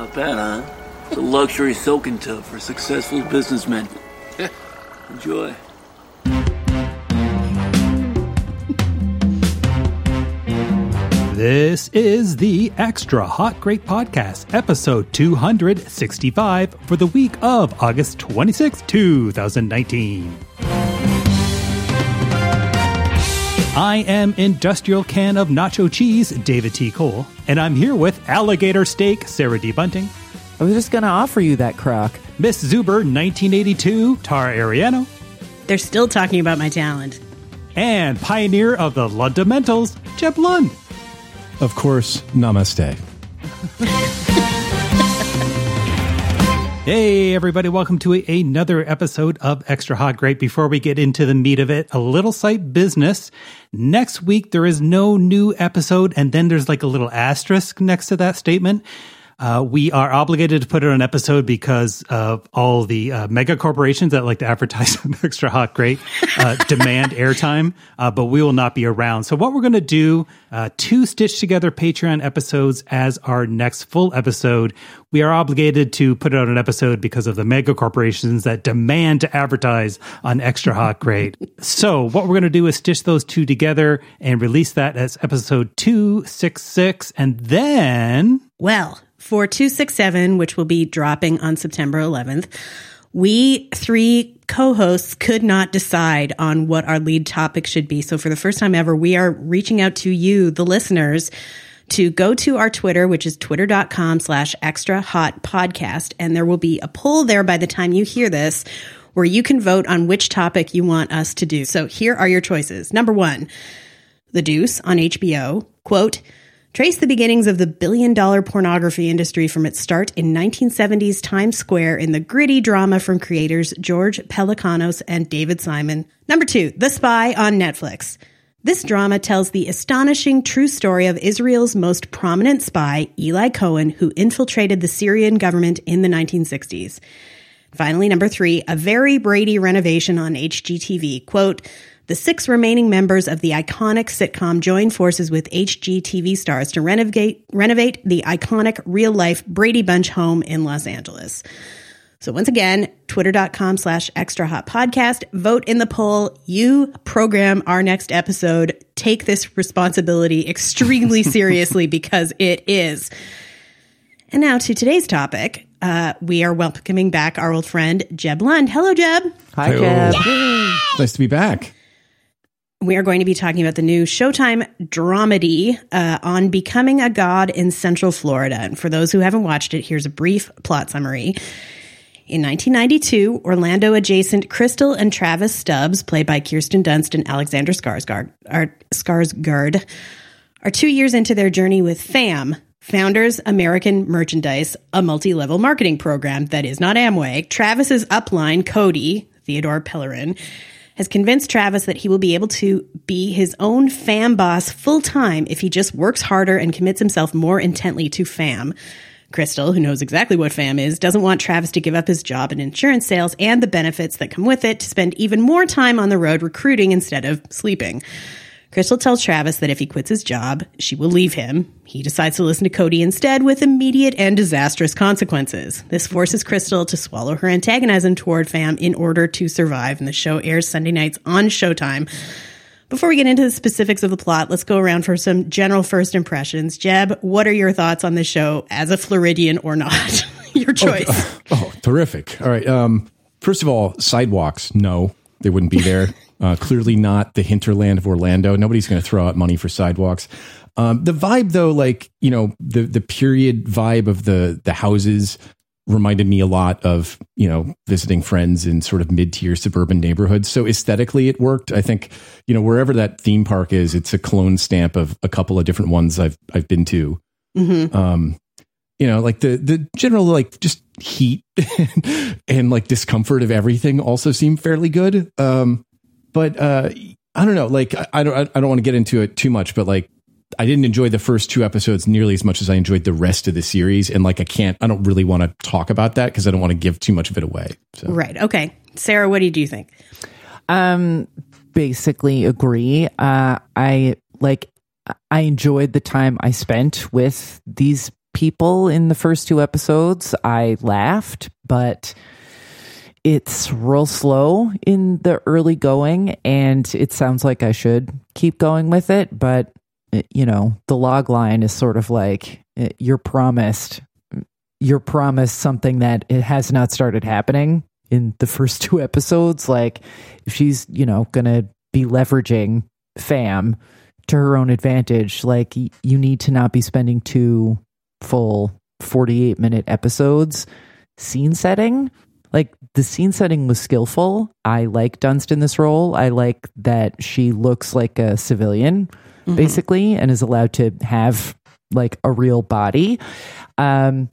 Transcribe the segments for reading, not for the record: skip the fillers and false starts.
Not bad, huh? It's a luxury soaking tub for successful businessmen. Enjoy. This is the Extra Hot Great Podcast, episode 265 for the week of August 26, 2019. I am Industrial Can of Nacho Cheese, David T. Cole, and I'm here with Alligator Steak, Sarah D. Bunting. I was just going to offer you that crock. Miss Zuber, 1982, Tara Ariano. They're still talking about my talent. And pioneer of the Lundamentals, Jeb Lund. Of course, namaste. Hey, everybody. Welcome to another episode of Extra Hot Great. Before we get into the meat of it, a little site business. Next week, there is no new episode, and then there's like a little asterisk next to that statement. We are obligated to put it on an episode because of all the mega corporations that like to advertise on Extra Hot Great demand airtime, but we will not be around. So what we're going to do, two stitched together Patreon episodes as our next full episode. We are obligated to put it on an episode because of the mega corporations that demand to advertise on Extra Hot Great. So what we're going to do is stitch those two together and release that as episode 266. And then... Well, for 267, which will be dropping on September 11th, we three co-hosts could not decide on what our lead topic should be. So for the first time ever, we are reaching out to you, the listeners, to go to our Twitter, which is twitter.com/extrahotpodcast. And there will be a poll there by the time you hear this, where you can vote on which topic you want us to do. So here are your choices. Number 1, The Deuce on HBO. Quote, trace the beginnings of the billion-dollar pornography industry from its start in 1970s Times Square in the gritty drama from creators George Pelecanos and David Simon. Number 2, The Spy on Netflix. This drama tells the astonishing true story of Israel's most prominent spy, Eli Cohen, who infiltrated the Syrian government in the 1960s. Finally, number 3, A Very Brady Renovation on HGTV. Quote, the 6 remaining members of the iconic sitcom join forces with HGTV stars to renovate the iconic real-life Brady Bunch home in Los Angeles. So once again, twitter.com/extrahotpodcast. Vote in the poll. You program our next episode. Take this responsibility extremely seriously because it is. And now to today's topic. We are welcoming back our old friend, Jeb Lund. Hello, Jeb. Hi, Jeb. Yay! Nice to be back. We are going to be talking about the new Showtime dramedy on becoming a god in Central Florida. And for those who haven't watched it, here's a brief plot summary. In 1992, Orlando-adjacent Crystal and Travis Stubbs, played by Kirsten Dunst and Alexander Skarsgård, are 2 years into their journey with FAM, Founders American Merchandise, a multi-level marketing program that is not Amway. Travis's upline, Cody, Theodore Pellerin, has convinced Travis that he will be able to be his own FAM boss full-time if he just works harder and commits himself more intently to FAM. Crystal, who knows exactly what FAM is, doesn't want Travis to give up his job in insurance sales and the benefits that come with it to spend even more time on the road recruiting instead of sleeping. Crystal tells Travis that if he quits his job, she will leave him. He decides to listen to Cody instead with immediate and disastrous consequences. This forces Crystal to swallow her antagonism toward FAM in order to survive, and the show airs Sunday nights on Showtime. Before we get into the specifics of the plot, let's go around for some general first impressions. Jeb, what are your thoughts on the show as a Floridian or not? Your choice. Oh, terrific. All right. First of all, sidewalks. No, they wouldn't be there. Clearly not the hinterland of Orlando. Nobody's going to throw out money for sidewalks. The vibe, though, like, you know, the period vibe of the houses reminded me a lot of, you know, visiting friends in sort of mid-tier suburban neighborhoods. So aesthetically, it worked. I think, you know, wherever that theme park is, it's a clone stamp of a couple of different ones I've been to. Mm-hmm. You know, like the general, like, just heat and like discomfort of everything also seemed fairly good. But I don't know, like, I don't want to get into it too much, but like, I didn't enjoy the first 2 episodes nearly as much as I enjoyed the rest of the series. And like, I don't really want to talk about that because I don't want to give too much of it away. So. Right. Okay. Sarah, what do you think? Basically agree. I enjoyed the time I spent with these people people in the first 2 episodes. I laughed, but it's real slow in the early going, and it sounds like I should keep going with it. But, you know, the log line is sort of like, you're promised something that it has not started happening in the first 2 episodes. Like, if she's, you know, going to be leveraging Fam to her own advantage, like, you need to not be spending 2 full 48-minute episodes scene setting. Like, the scene setting was skillful. I like Dunst in this role. I like that she looks like a civilian, basically, and is allowed to have like a real body. I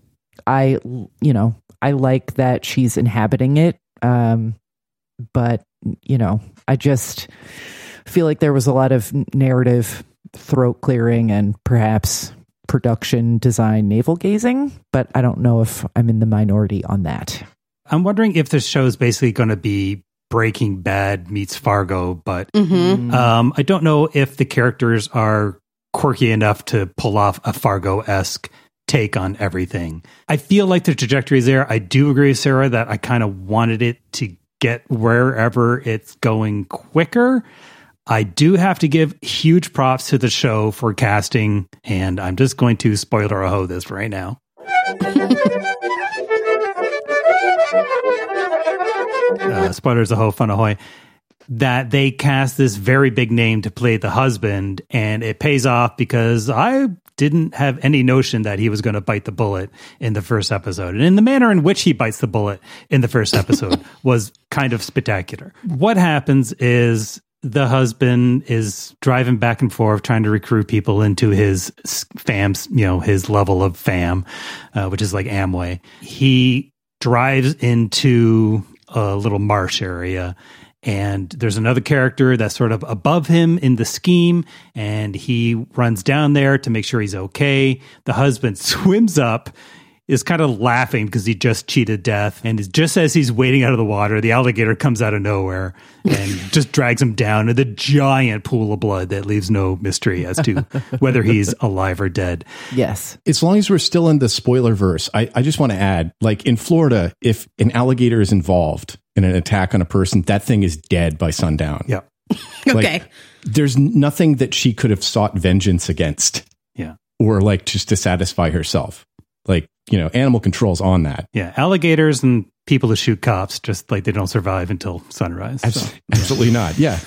like that she's inhabiting it. But, you know, I just feel like there was a lot of narrative throat clearing and perhaps production design navel gazing, but I don't know if I'm in the minority on that. I'm wondering if this show is basically going to be Breaking Bad meets Fargo, but I don't know if the characters are quirky enough to pull off a Fargo-esque take on everything. I feel like the trajectory is there. I do agree with Sarah that I kind of wanted it to get wherever it's going quicker. I do have to give huge props to the show for casting, and I'm just going to spoiler-a-ho this right now. Spoilers-a-ho, fun-ahoy. That they cast this very big name to play the husband, and it pays off because I didn't have any notion that he was going to bite the bullet in the first episode. And in the manner in which he bites the bullet in the first episode was kind of spectacular. What happens is the husband is driving back and forth trying to recruit people into his fam's, you know, his level of fam, which is like Amway. He drives into a little marsh area, and there's another character that's sort of above him in the scheme, and he runs down there to make sure he's okay. The husband swims up, is kind of laughing because he just cheated death, and just as he's wading out of the water, the alligator comes out of nowhere and just drags him down in the giant pool of blood that leaves no mystery as to whether he's alive or dead. Yes. As long as we're still in the spoiler verse, I just want to add, like in Florida, if an alligator is involved in an attack on a person, that thing is dead by sundown. Yeah. Okay. There's nothing that she could have sought vengeance against. Yeah. Or like just to satisfy herself. Like, you know, animal control's on that. Yeah. Alligators and people who shoot cops, just like they don't survive until sunrise. Absolutely not. Yeah.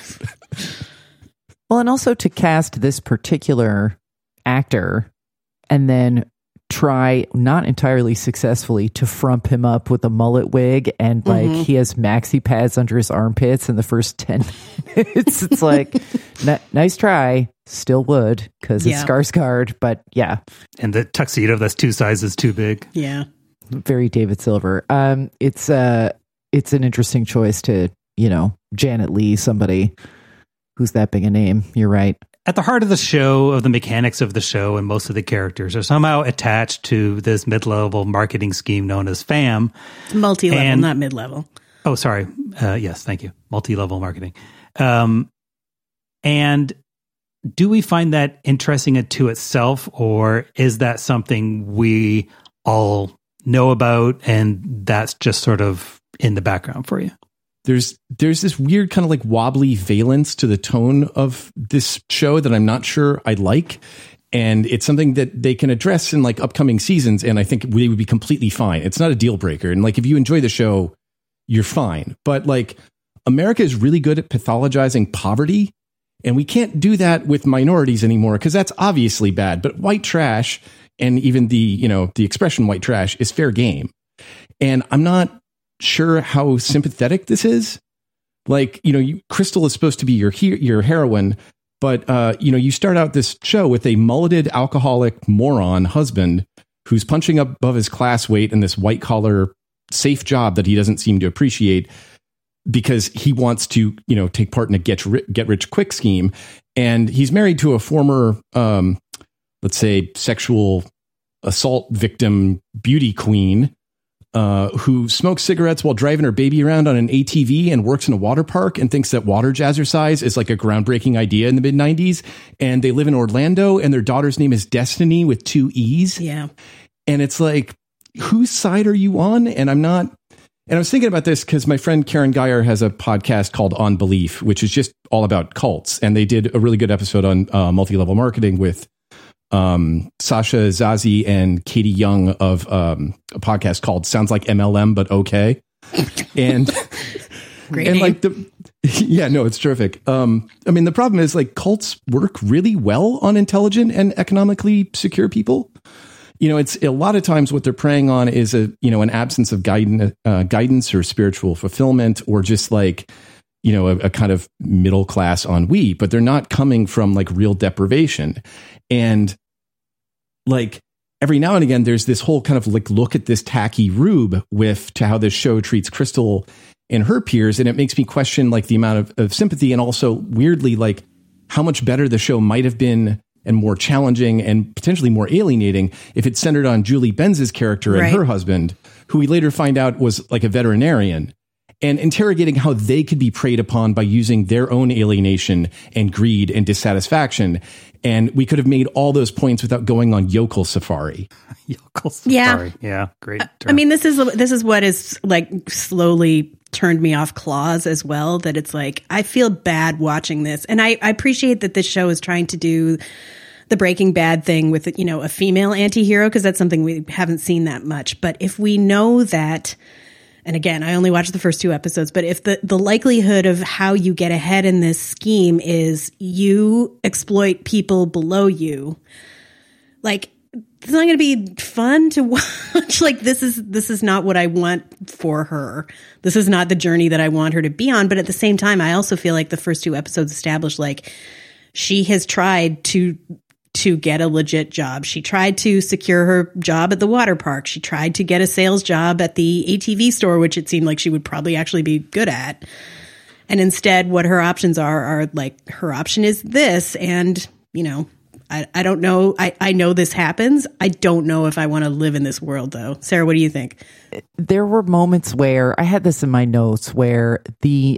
Well, and also to cast this particular actor and then try, not entirely successfully, to frump him up with a mullet wig and like he has maxi pads under his armpits in the first 10 minutes. It's like, nice try. Still would, because it's Skarsgård, but yeah. And the tuxedo that's 2 sizes too big. Yeah. Very David Silver. It's an interesting choice to, you know, Janet Leigh, somebody who's that big a name. You're right. At the heart of the show, of the mechanics of the show, and most of the characters are somehow attached to this mid-level marketing scheme known as FAM. Multi-level, not mid-level. Oh, sorry. Yes, thank you. Multi-level marketing. And do we find that interesting to itself, or is that something we all know about and that's just sort of in the background for you? There's this weird kind of like wobbly valence to the tone of this show that I'm not sure I like. And it's something that they can address in like upcoming seasons. And I think we would be completely fine. It's not a deal breaker. And like, if you enjoy the show, you're fine. But like, America is really good at pathologizing poverty. And we can't do that with minorities anymore because that's obviously bad. But white trash, and even the expression white trash, is fair game. And I'm not sure how sympathetic this is. Like, Crystal is supposed to be your heroine, but you start out this show with a mulleted alcoholic moron husband who's punching up above his class weight in this white collar safe job that he doesn't seem to appreciate because he wants to, take part in a get rich quick scheme. And he's married to a former, let's say, sexual assault victim beauty queen who smokes cigarettes while driving her baby around on an ATV and works in a water park and thinks that water jazzercise is like a groundbreaking idea in the mid-90s. And they live in Orlando and their daughter's name is Destiny with 2 E's. Yeah. And it's like, whose side are you on? And I'm not. And I was thinking about this because my friend Karen Geyer has a podcast called On Belief, which is just all about cults. And they did a really good episode on multi-level marketing with Sasha Zazi and Katie Young of a podcast called Sounds Like MLM, but okay. And, Great and name. like it's terrific. I mean, the problem is like cults work really well on intelligent and economically secure people. You know, it's a lot of times what they're preying on is an absence of guidance or spiritual fulfillment, or just like, a kind of middle class ennui, but they're not coming from like real deprivation. And like every now and again, there's this whole kind of like, look at this tacky rube to how this show treats Crystal and her peers. And it makes me question like the amount of sympathy, and also weirdly, like how much better the show might have been and more challenging and potentially more alienating if it centered on Julie Benz's character and her husband, who we later find out was like a veterinarian, and interrogating how they could be preyed upon by using their own alienation and greed and dissatisfaction. And we could have made all those points without going on yokel safari. Yokel safari. Yeah, great term. I mean, this is what is like slowly turned me off Claws as well, that it's like, I feel bad watching this. And I appreciate that this show is trying to do the Breaking Bad thing with, a female anti-hero, because that's something we haven't seen that much. But if we know that, and again, I only watched the first 2 episodes, but if the likelihood of how you get ahead in this scheme is you exploit people below you, like, it's not going to be fun to watch. Like, this is not what I want for her. This is not the journey that I want her to be on. But at the same time, I also feel like the first 2 episodes established, like, she has tried to get a legit job. She tried to secure her job at the water park. She tried to get a sales job at the ATV store, which it seemed like she would probably actually be good at. And instead, what her options are like, her option is this. And, I don't know. I know this happens. I don't know if I want to live in this world, though. Sarah, what do you think? There were moments where I had this in my notes where the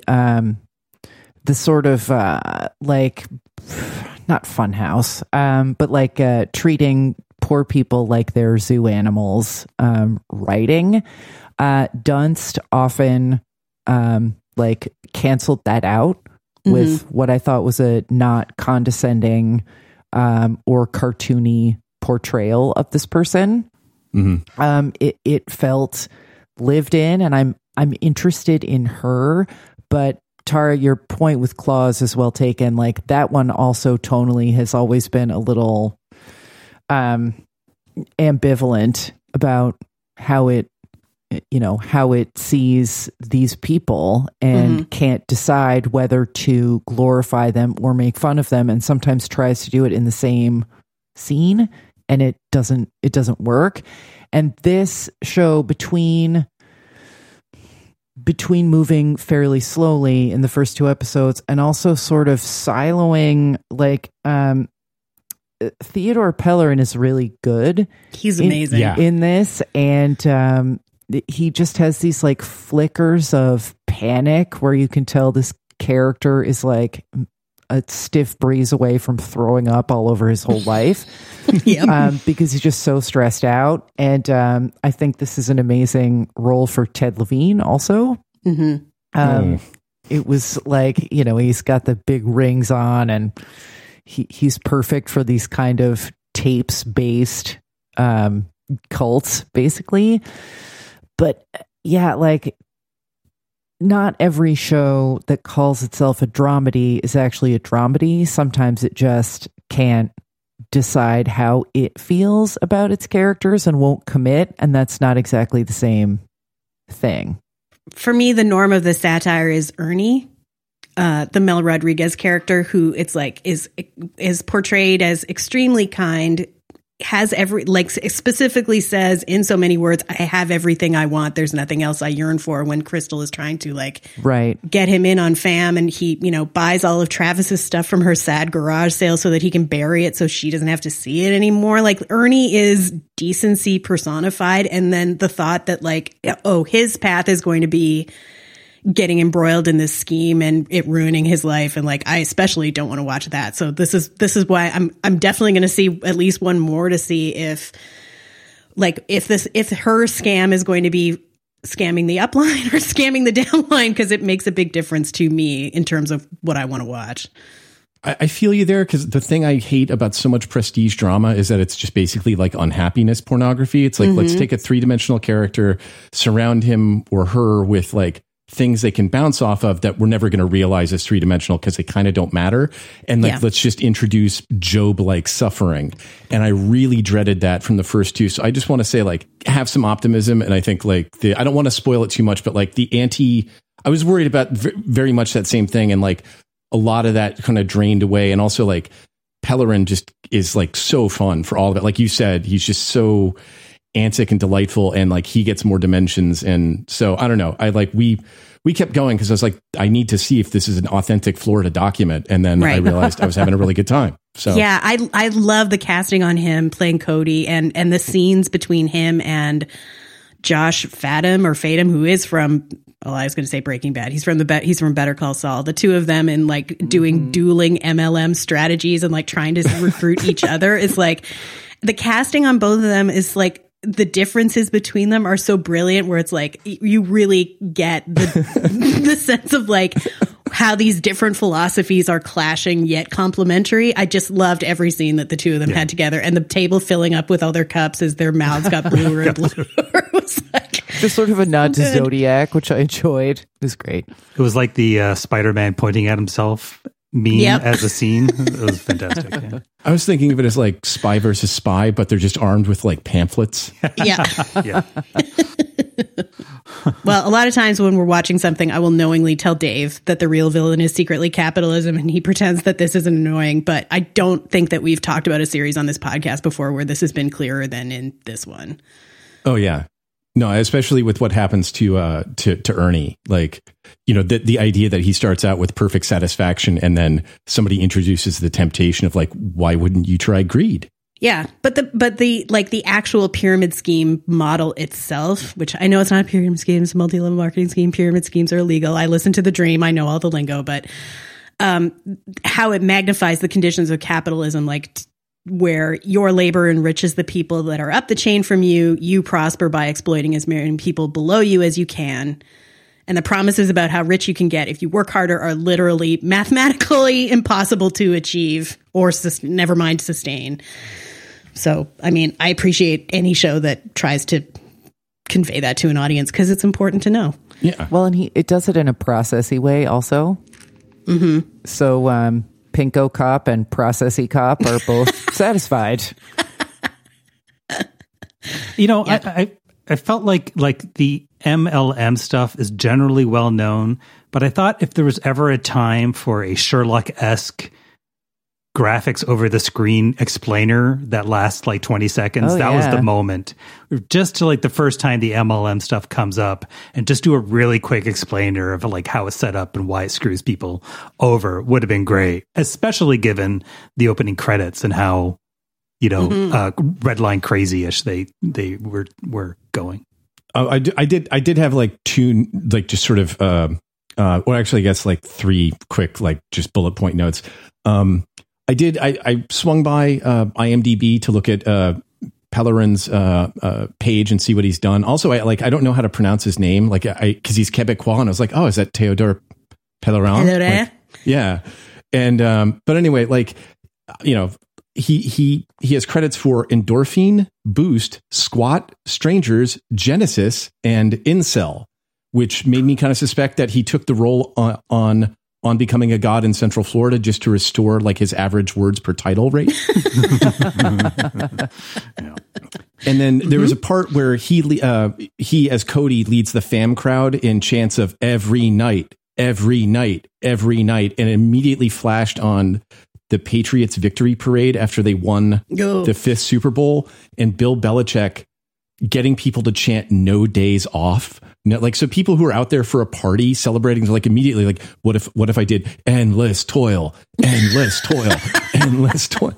sort of like, not funhouse, but like treating poor people like they're zoo animals writing. Dunst often like canceled that out with what I thought was a not condescending or cartoony portrayal of this person. It felt lived in, and I'm interested in her. But Tara, your point with Claws is well taken. Like, that one also tonally has always been a little ambivalent about how it sees these people, and can't decide whether to glorify them or make fun of them, and sometimes tries to do it in the same scene, and it doesn't work. And this show, between moving fairly slowly in the first 2 episodes and also sort of siloing, like, Theodore Pellerin is really good. He's amazing in this, and he just has these like flickers of panic where you can tell this character is like a stiff breeze away from throwing up all over his whole life. Because he's just so stressed out. And I think this is an amazing role for Ted Levine also. It was like, he's got the big rings on, and he's perfect for these kind of tapes based cults, basically. But yeah, like, not every show that calls itself a dramedy is actually a dramedy. Sometimes it just can't decide how it feels about its characters and won't commit, and that's not exactly the same thing. For me, the norm of the satire is Ernie, the Mel Rodriguez character, who it's like is portrayed as extremely kind, has specifically says in so many words, I have everything I want. There's nothing else I yearn for, when Crystal is trying to get him in on fam, and he, buys all of Travis's stuff from her sad garage sale so that he can bury it so she doesn't have to see it anymore. Like, Ernie is decency personified. And then the thought that his path is going to be getting embroiled in this scheme and it ruining his life. And I especially don't want to watch that. So this is why I'm definitely going to see at least one more to see if like if her scam is going to be scamming the upline or scamming the downline, because it makes a big difference to me in terms of what I want to watch. I feel you there, because the thing I hate about so much prestige drama is that it's just basically like unhappiness pornography. It's like, let's take a 3-dimensional character, surround him or her with like things they can bounce off of that we're never going to realize as 3-dimensional because they kind of don't matter. And like, let's just introduce Job-like suffering. And I really dreaded that from the first two. So I just want to say, like, have some optimism. And I think like I don't want to spoil it too much, but like I was worried about very much that same thing. And like a lot of that kind of drained away. And also like Pellerin just is like so fun for all of it. Like you said, he's just so antic and delightful, and like he gets more dimensions. And so I don't know, I like we kept going because I was like, I need to see if this is an authentic Florida document, and then I realized I was having a really good time. So yeah, I love the casting on him playing Cody, and the scenes between him and Josh Fadem, who is from, I was going to say Breaking Bad. He's from Better Call Saul. The two of them in like doing dueling MLM strategies and like trying to recruit each other. It's like the casting on both of them is like, the differences between them are so brilliant, where it's like you really get the sense of like how these different philosophies are clashing yet complementary. I just loved every scene that the two of them had together, and the table filling up with all their cups as their mouths got bluer and bluer. It was like just sort of a nod to Zodiac, which I enjoyed. It was great. It was like the Spider-Man pointing at himself meme as a scene. It was fantastic. Yeah. I was thinking of it as like Spy versus Spy, but they're just armed with like pamphlets. Yeah. Yeah. Well, a lot of times when we're watching something, I will knowingly tell Dave that the real villain is secretly capitalism, and he pretends that this isn't annoying. But I don't think that we've talked about a series on this podcast before where this has been clearer than in this one. Oh yeah. No, especially with what happens to Ernie, like, you know, the idea that he starts out with perfect satisfaction and then somebody introduces the temptation of like, why wouldn't you try greed? Yeah, but the actual pyramid scheme model itself, which I know it's not a pyramid scheme, it's a multi-level marketing scheme. Pyramid schemes are illegal. I listened to The Dream. I know all the lingo, but how it magnifies the conditions of capitalism, like where your labor enriches the people that are up the chain from you. You prosper by exploiting as many people below you as you can. And the promises about how rich you can get if you work harder are literally mathematically impossible to achieve or never mind sustain. So, I mean, I appreciate any show that tries to convey that to an audience because it's important to know. Yeah. Well, and it does it in a processy way also. Mm-hmm. So, Pinko Cop and Processy Cop are both satisfied. You know, I felt like the MLM stuff is generally well known, but I thought if there was ever a time for a Sherlock-esque graphics over the screen explainer that lasts like 20 seconds, that was the moment. Just to like the first time the MLM stuff comes up, and just do a really quick explainer of like how it's set up and why it screws people over would have been great, especially given the opening credits and how, you know, Redline crazy-ish they were going. I did have like two, like just sort of, well, actually I guess like three quick, like just bullet point notes. I swung by IMDb to look at Pellerin's page and see what he's done. Also, I don't know how to pronounce his name, like because he's Quebecois, and I was like, oh, is that Théodore Pellerin? Like, yeah, and but anyway, like, you know, he has credits for Endorphin, Boost, Squat, Strangers, Genesis, and Incel, which made me kind of suspect that he took the role on Becoming a God in Central Florida just to restore like his average words per title rate. Yeah. And then there was a part where he as Cody leads the fam crowd in chants of every night, every night, every night, and immediately flashed on the Patriots victory parade after they won the 5th Super Bowl, and Bill Belichick getting people to chant "no days off." No, like, so people who are out there for a party celebrating, like immediately like, what if I did endless toil, endless toil, endless toil.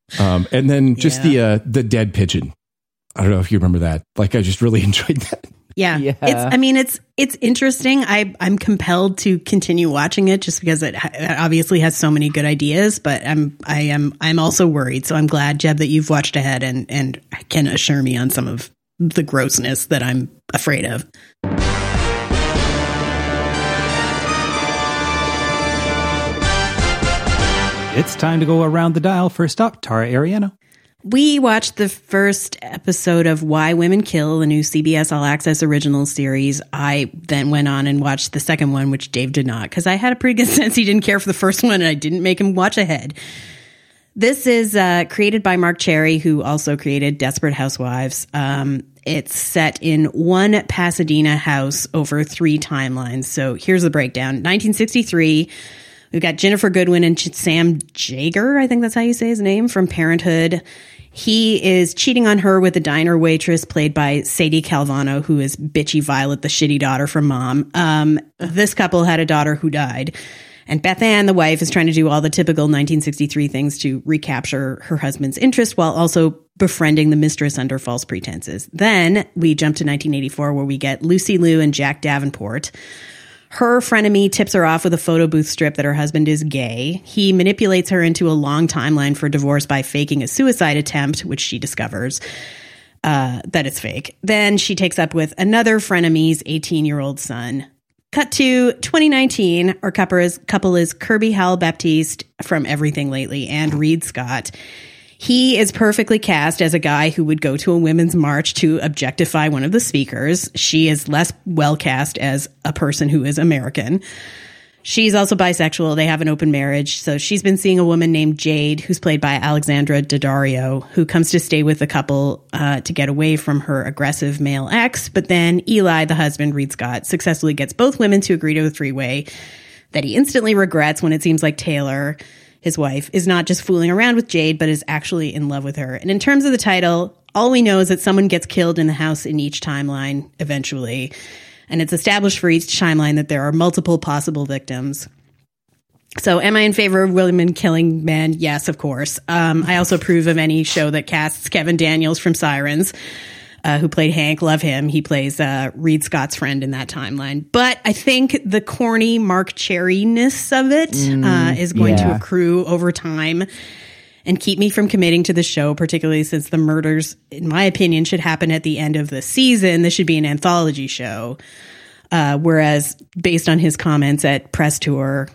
And then just the dead pigeon. I don't know if you remember that. Like, I just really enjoyed that. Yeah. Yeah. It's interesting. I'm compelled to continue watching it just because it obviously has so many good ideas, but I'm also worried. So I'm glad, Jeb, that you've watched ahead and can assure me on some of the grossness that I'm afraid of. It's time to go around the dial. First up, Tara Ariano. We watched the first episode of Why Women Kill, the new CBS All Access original series. I then went on and watched the second one, which Dave did not, because I had a pretty good sense he didn't care for the first one, and I didn't make him watch ahead. This is created by Mark Cherry, who also created Desperate Housewives. It's set in one Pasadena house over 3 timelines. So here's the breakdown. 1963... we've got Jennifer Goodwin and Sam Jaeger, I think that's how you say his name, from Parenthood. He is cheating on her with a diner waitress played by Sadie Calvano, who is bitchy Violet, the shitty daughter from Mom. This couple had a daughter who died. And Beth Ann, the wife, is trying to do all the typical 1963 things to recapture her husband's interest while also befriending the mistress under false pretenses. Then we jump to 1984, where we get Lucy Liu and Jack Davenport. Her frenemy tips her off with a photo booth strip that her husband is gay. He manipulates her into a long timeline for divorce by faking a suicide attempt, which she discovers that it's fake. Then she takes up with another frenemy's 18-year-old son. Cut to 2019. Our couple is Kirby Howell-Baptiste from Everything Lately and Reed Scott. He is perfectly cast as a guy who would go to a women's march to objectify one of the speakers. She is less well cast as a person who is American. She's also bisexual. They have an open marriage. So she's been seeing a woman named Jade, who's played by Alexandra Daddario, who comes to stay with the couple to get away from her aggressive male ex. But then Eli, the husband, Reed Scott, successfully gets both women to agree to a 3-way that he instantly regrets when it seems like Taylor, his wife, is not just fooling around with Jade, but is actually in love with her. And in terms of the title, all we know is that someone gets killed in the house in each timeline eventually. And it's established for each timeline that there are multiple possible victims. So am I in favor of women killing men? Yes, of course. I also approve of any show that casts Kevin Daniels from Sirens, who played Hank. Love him. He plays Reed Scott's friend in that timeline. But I think the corny Mark Cherry-ness of it is going to accrue over time and keep me from committing to the show, particularly since the murders, in my opinion, should happen at the end of the season. This should be an anthology show. Whereas based on his comments at press tour,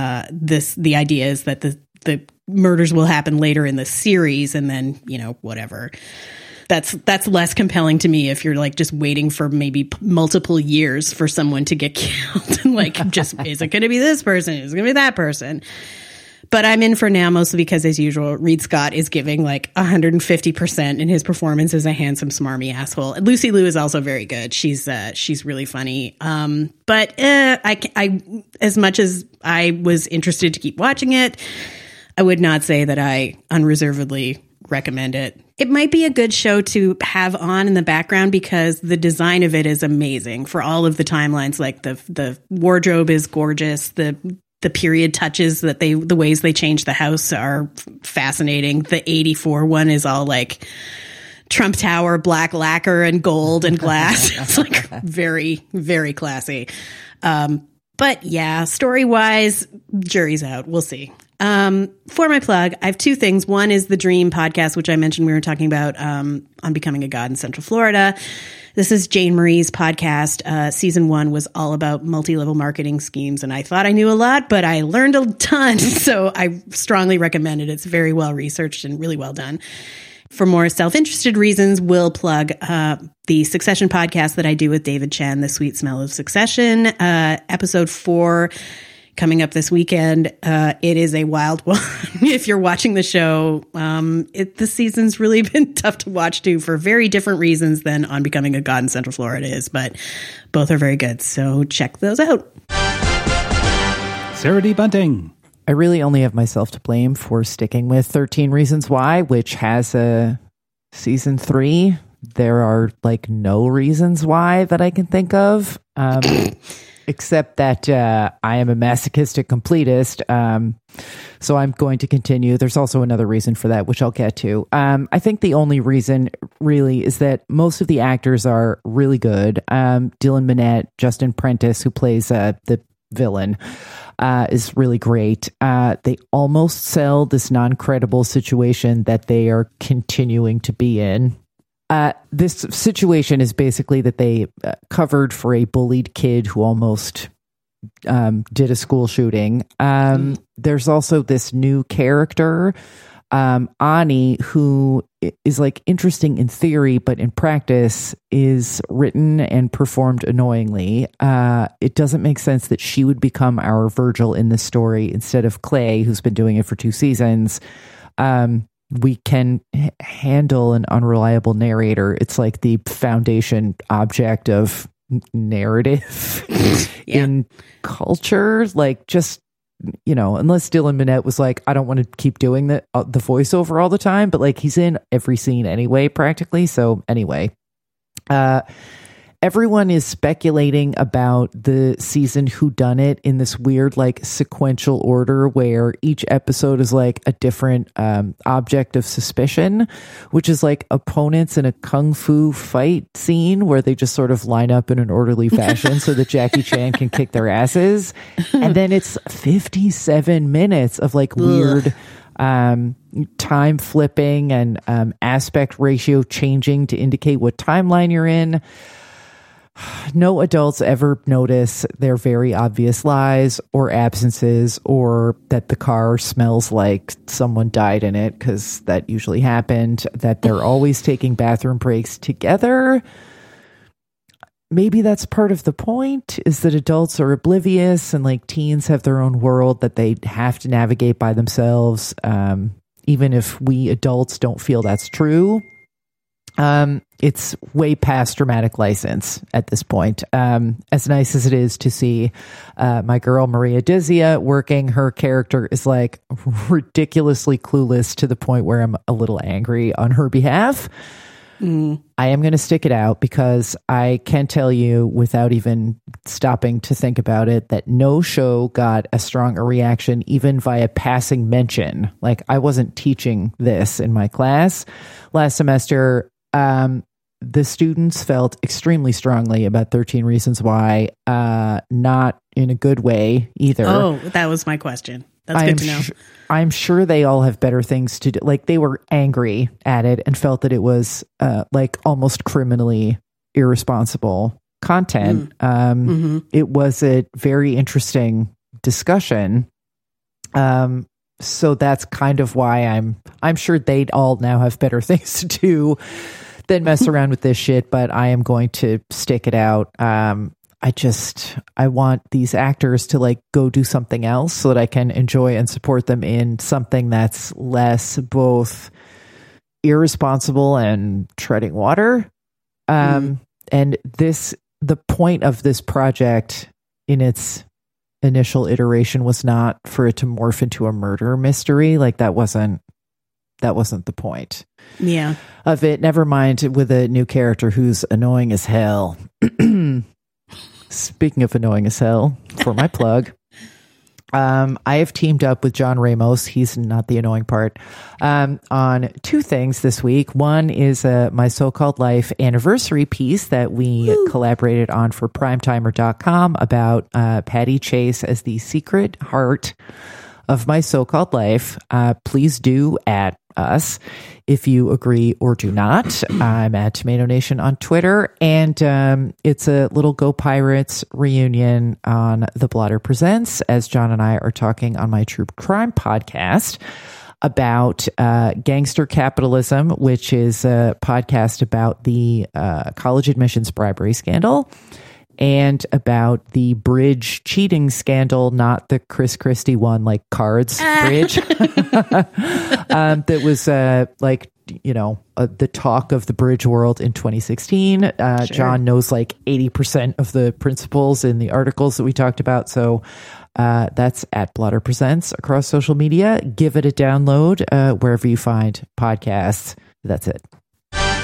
the idea is that the murders will happen later in the series and then, whatever. That's less compelling to me if you're like just waiting for maybe multiple years for someone to get killed. And like, just, is it going to be this person? Is it going to be that person? But I'm in for now, mostly because, as usual, Reed Scott is giving like 150% in his performance as a handsome, smarmy asshole. And Lucy Liu is also very good. She's really funny. But I, as much as I was interested to keep watching it, I would not say that I unreservedly recommend it. It might be a good show to have on in the background because the design of it is amazing for all of the timelines. Like the wardrobe is gorgeous. The period touches that the ways they change the house are fascinating. The 84 one is all like Trump Tower, black lacquer and gold and glass. It's like very, very classy. But yeah, story-wise, jury's out. We'll see. For my plug, I have 2 things. One is the Dream podcast, which I mentioned we were talking about on Becoming a God in Central Florida. This is Jane Marie's podcast. Season 1 was all about multi-level marketing schemes, and I thought I knew a lot, but I learned a ton. So I strongly recommend it. It's very well researched and really well done. For more self-interested reasons, we'll plug the Succession podcast that I do with David Chen, The Sweet Smell of Succession. Episode 4 coming up this weekend. It is a wild one. If you're watching the show, the season's really been tough to watch too for very different reasons than On Becoming a God in Central Florida is, but both are very good. So check those out. Sarah D. Bunting. I really only have myself to blame for sticking with 13 Reasons Why, which has a season 3. There are like no reasons why that I can think of. except that I am a masochistic completist. So I'm going to continue. There's also another reason for that, which I'll get to. I think the only reason really is that most of the actors are really good. Dylan Minnette, Justin Prentice, who plays the villain, is really great. They almost sell this non-credible situation that they are continuing to be in. This situation is basically that they covered for a bullied kid who almost did a school shooting. There's also this new character, Ani, who is like interesting in theory, but in practice is written and performed annoyingly. It doesn't make sense that she would become our Virgil in this story instead of Clay, who's been doing it for 2 seasons. We can handle an unreliable narrator. It's like the foundation object of narrative in culture. Like, just, you know, unless Dylan Minnette was like, I don't want to keep doing the voiceover all the time, but like he's in every scene anyway, practically. So anyway, everyone is speculating about the season whodunit in this weird, like, sequential order where each episode is like a different object of suspicion, which is like opponents in a kung fu fight scene where they just sort of line up in an orderly fashion so that Jackie Chan can kick their asses. And then it's 57 minutes of like weird time flipping and aspect ratio changing to indicate what timeline you're in. No adults ever notice their very obvious lies or absences, or that the car smells like someone died in it, because that usually happened, that they're always taking bathroom breaks together. Maybe that's part of the point, is that adults are oblivious and like teens have their own world that they have to navigate by themselves, even if we adults don't feel that's true. It's way past dramatic license at this point. As nice as it is to see my girl Maria Dizia working, her character is like ridiculously clueless to the point where I'm a little angry on her behalf. I am going to stick it out because I can tell you without even stopping to think about it that no show got as strong a reaction even via passing mention. Like, I wasn't teaching this in my class last semester. The students felt extremely strongly about 13 Reasons Why, not in a good way either. Oh, that was my question. That's good to know. I'm sure they all have better things to do. Like, they were angry at it and felt that it was like almost criminally irresponsible content. It was a very interesting discussion. So that's kind of why I'm sure they'd all now have better things to do than mess around with this shit, but I am going to stick it out. I want these actors to like go do something else so that I can enjoy and support them in something that's less both irresponsible and treading water. And the point of this project in its initial iteration was not for it to morph into a murder mystery. Like, that wasn't the point of it. Never mind with a new character who's annoying as hell. Speaking of annoying as hell, for my plug, I have teamed up with John Ramos. He's not the annoying part, on 2 things this week. One is my So-Called Life anniversary piece that we collaborated on for Primetimer.com about Patty Chase as the secret heart of my So-Called Life. Please do add us if you agree or do not. I'm at Tomato Nation on Twitter, and it's a little Go Pirates reunion on The Blotter Presents, as John and I are talking on my true crime podcast about Gangster Capitalism, which is a podcast about the college admissions bribery scandal, and about the bridge cheating scandal, not the Chris Christie one, like Cards bridge. That was like, you know, the talk of the bridge world in 2016. Sure. John knows like 80% of the principles in the articles that we talked about. So that's at Blotter Presents across social media. Give it a download wherever you find podcasts. That's it.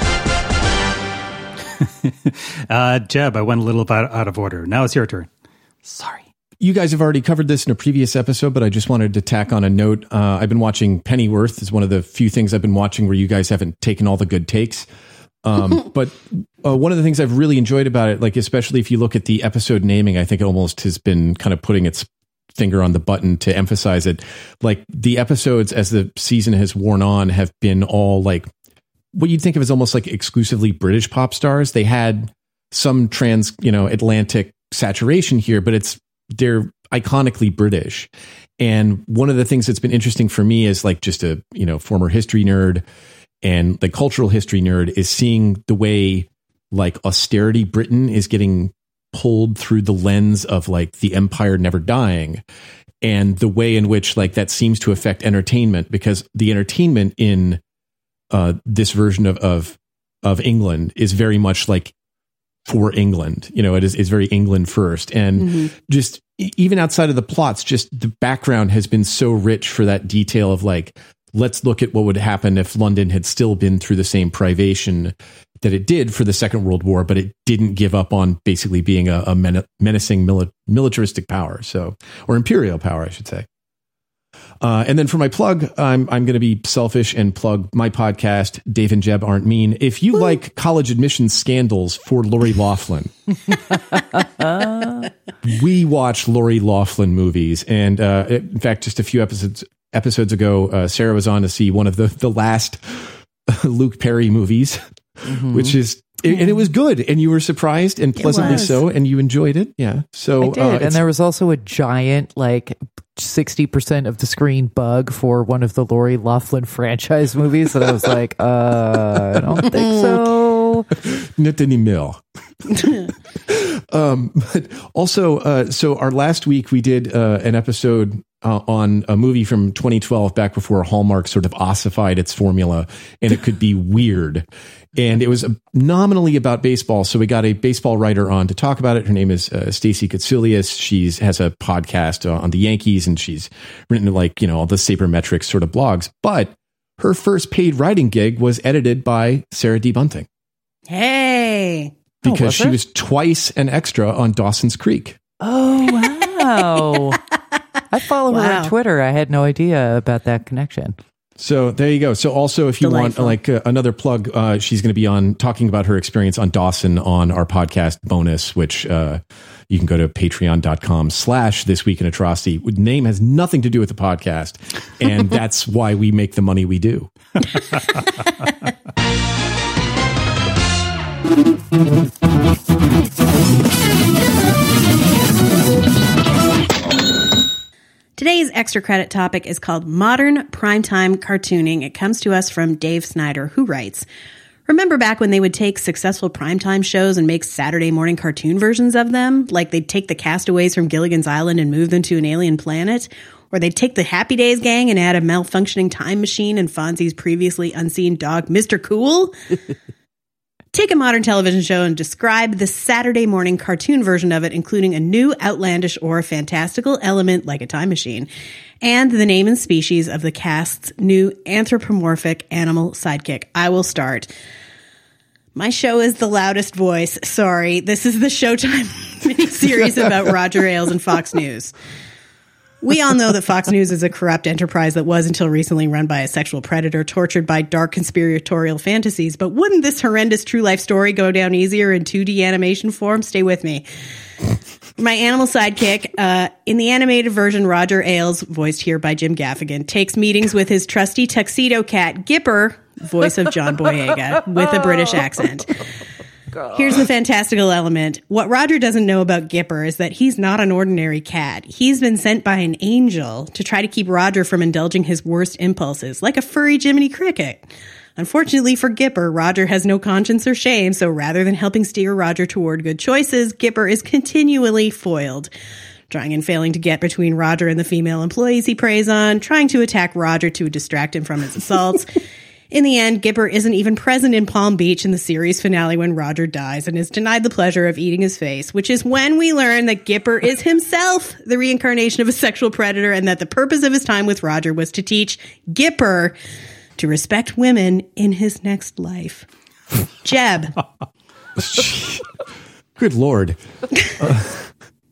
Jeb, I went a little bit out of order. Now it's your turn. Sorry. You guys have already covered this in a previous episode, but I just wanted to tack on a note. I've been watching Pennyworth. Is one of the few things I've been watching where you guys haven't taken all the good takes. But one of the things I've really enjoyed about it, like especially if you look at the episode naming, I think it almost has been kind of putting its finger on the button to emphasize it. Like the episodes as the season has worn on have been all like what you'd think of as almost like exclusively British pop stars. They had some Atlantic saturation here, but they're iconically British. And one of the things that's been interesting for me as like just a, former history nerd and the cultural history nerd is seeing the way like austerity Britain is getting pulled through the lens of like the empire never dying, and the way in which like that seems to affect entertainment, because the entertainment in this version of England is very much like for England. It is very England first. And just even outside of the plots, just the background has been so rich for that detail of like, let's look at what would happen if London had still been through the same privation that it did for the Second World War, but it didn't give up on basically being a menacing militaristic power, or imperial power, I should say. And then for my plug, I'm going to be selfish and plug my podcast, Dave and Jeb Aren't Mean. If you like college admissions scandals for Lori Loughlin, we watch Lori Loughlin movies. And in fact, just a few episodes ago, Sarah was on to see one of the last Luke Perry movies, which is, and it was good, and you were surprised and pleasantly so, and you enjoyed it. Yeah. So I did. And there was also a giant, like 60% of the screen bug for one of the Lori Loughlin franchise movies. And I was like, I don't think so. Not anymore. But also, so our last week we did an episode on a movie from 2012, back before Hallmark sort of ossified its formula and it could be weird. And it was nominally about baseball. So we got a baseball writer on to talk about it. Her name is Stacey Katsoulias. She has a podcast on the Yankees, and she's written like, all the sabermetrics sort of blogs. But her first paid writing gig was edited by Sarah D. Bunting. Hey. Because she was twice an extra on Dawson's Creek. Oh, wow. I follow her on Twitter. I had no idea about that connection. So there you go. So also, if you want like another plug, she's going to be on talking about her experience on Dawson on our podcast bonus, which you can go to patreon.com/This Week in Atrocity. The name has nothing to do with the podcast. And that's why we make the money we do. Today's extra credit topic is called Modern Primetime Cartooning. It comes to us from Dave Snyder, who writes, remember back when they would take successful primetime shows and make Saturday morning cartoon versions of them? Like they'd take the castaways from Gilligan's Island and move them to an alien planet? Or they'd take the Happy Days gang and add a malfunctioning time machine and Fonzie's previously unseen dog, Mr. Cool? Take a modern television show and describe the Saturday morning cartoon version of it, including a new outlandish or fantastical element like a time machine, and the name and species of the cast's new anthropomorphic animal sidekick. I will start. My show is the loudest voice. Sorry, this is the Showtime miniseries about Roger Ailes and Fox News. We all know that Fox News is a corrupt enterprise that was until recently run by a sexual predator tortured by dark conspiratorial fantasies. But wouldn't this horrendous true life story go down easier in 2D animation form? Stay with me. My animal sidekick, in the animated version, Roger Ailes, voiced here by Jim Gaffigan, takes meetings with his trusty tuxedo cat, Gipper, voice of John Boyega, with a British accent. God. Here's the fantastical element. What Roger doesn't know about Gipper is that he's not an ordinary cat. He's been sent by an angel to try to keep Roger from indulging his worst impulses, like a furry Jiminy Cricket. Unfortunately for Gipper, Roger has no conscience or shame, so rather than helping steer Roger toward good choices, Gipper is continually foiled. Trying and failing to get between Roger and the female employees he preys on, trying to attack Roger to distract him from his assaults. In the end, Gipper isn't even present in Palm Beach in the series finale when Roger dies and is denied the pleasure of eating his face, which is when we learn that Gipper is himself the reincarnation of a sexual predator and that the purpose of his time with Roger was to teach Gipper to respect women in his next life. Jeb. Good Lord.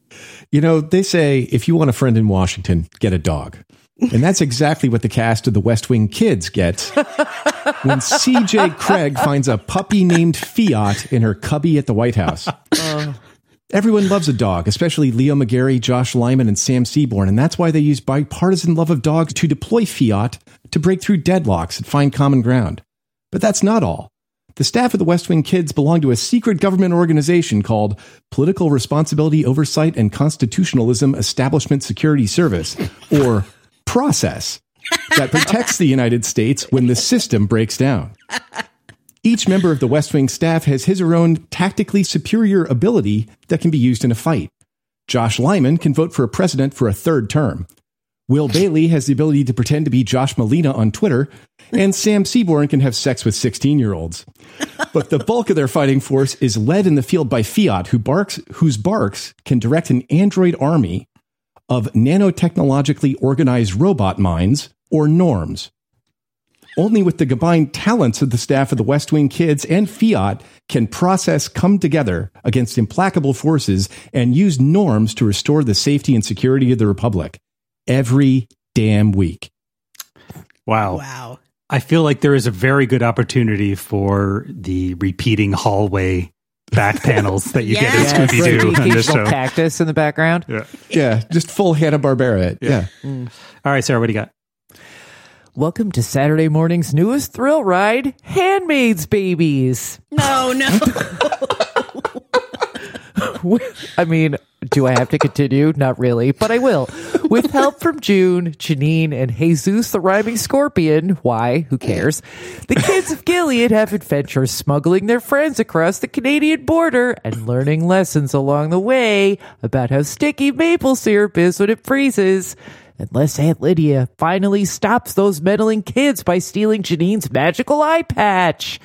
You know, they say if you want a friend in Washington, get a dog. And that's exactly what the cast of the West Wing Kids gets when C.J. Craig finds a puppy named Fiat in her cubby at the White House. Everyone loves a dog, especially Leo McGarry, Josh Lyman, and Sam Seaborn, and that's why they use bipartisan love of dogs to deploy Fiat to break through deadlocks and find common ground. But that's not all. The staff of the West Wing Kids belong to a secret government organization called Political Responsibility Oversight and Constitutionalism Establishment Security Service, or Process, that protects the United States when the system breaks down. Each member of the West Wing staff has his or own tactically superior ability that can be used in a fight. Josh Lyman can vote for a president for a third term. Will Bailey has the ability to pretend to be Josh Molina on Twitter, and Sam Seaborn can have sex with 16-year-olds. But the bulk of their fighting force is led in the field by Fiat, whose barks can direct an android army of nanotechnologically organized robot minds, or norms. Only with the combined talents of the staff of the West Wing Kids and Fiat can Process come together against implacable forces and use norms to restore the safety and security of the Republic. Every damn week. Wow. I feel like there is a very good opportunity for the repeating hallway back panels that you get in Scooby-Doo on this show. Cactus in the background. Yeah, just full Hanna-Barbera. Yeah. All right, Sarah, what do you got? Welcome to Saturday morning's newest thrill ride, Handmaid's Babies. No. I mean, do I have to continue? Not really, but I will. With help from June, Janine, and Jesus the Rhyming Scorpion, why? Who cares? The kids of Gilead have adventures smuggling their friends across the Canadian border and learning lessons along the way about how sticky maple syrup is when it freezes. Unless Aunt Lydia finally stops those meddling kids by stealing Janine's magical eye patch.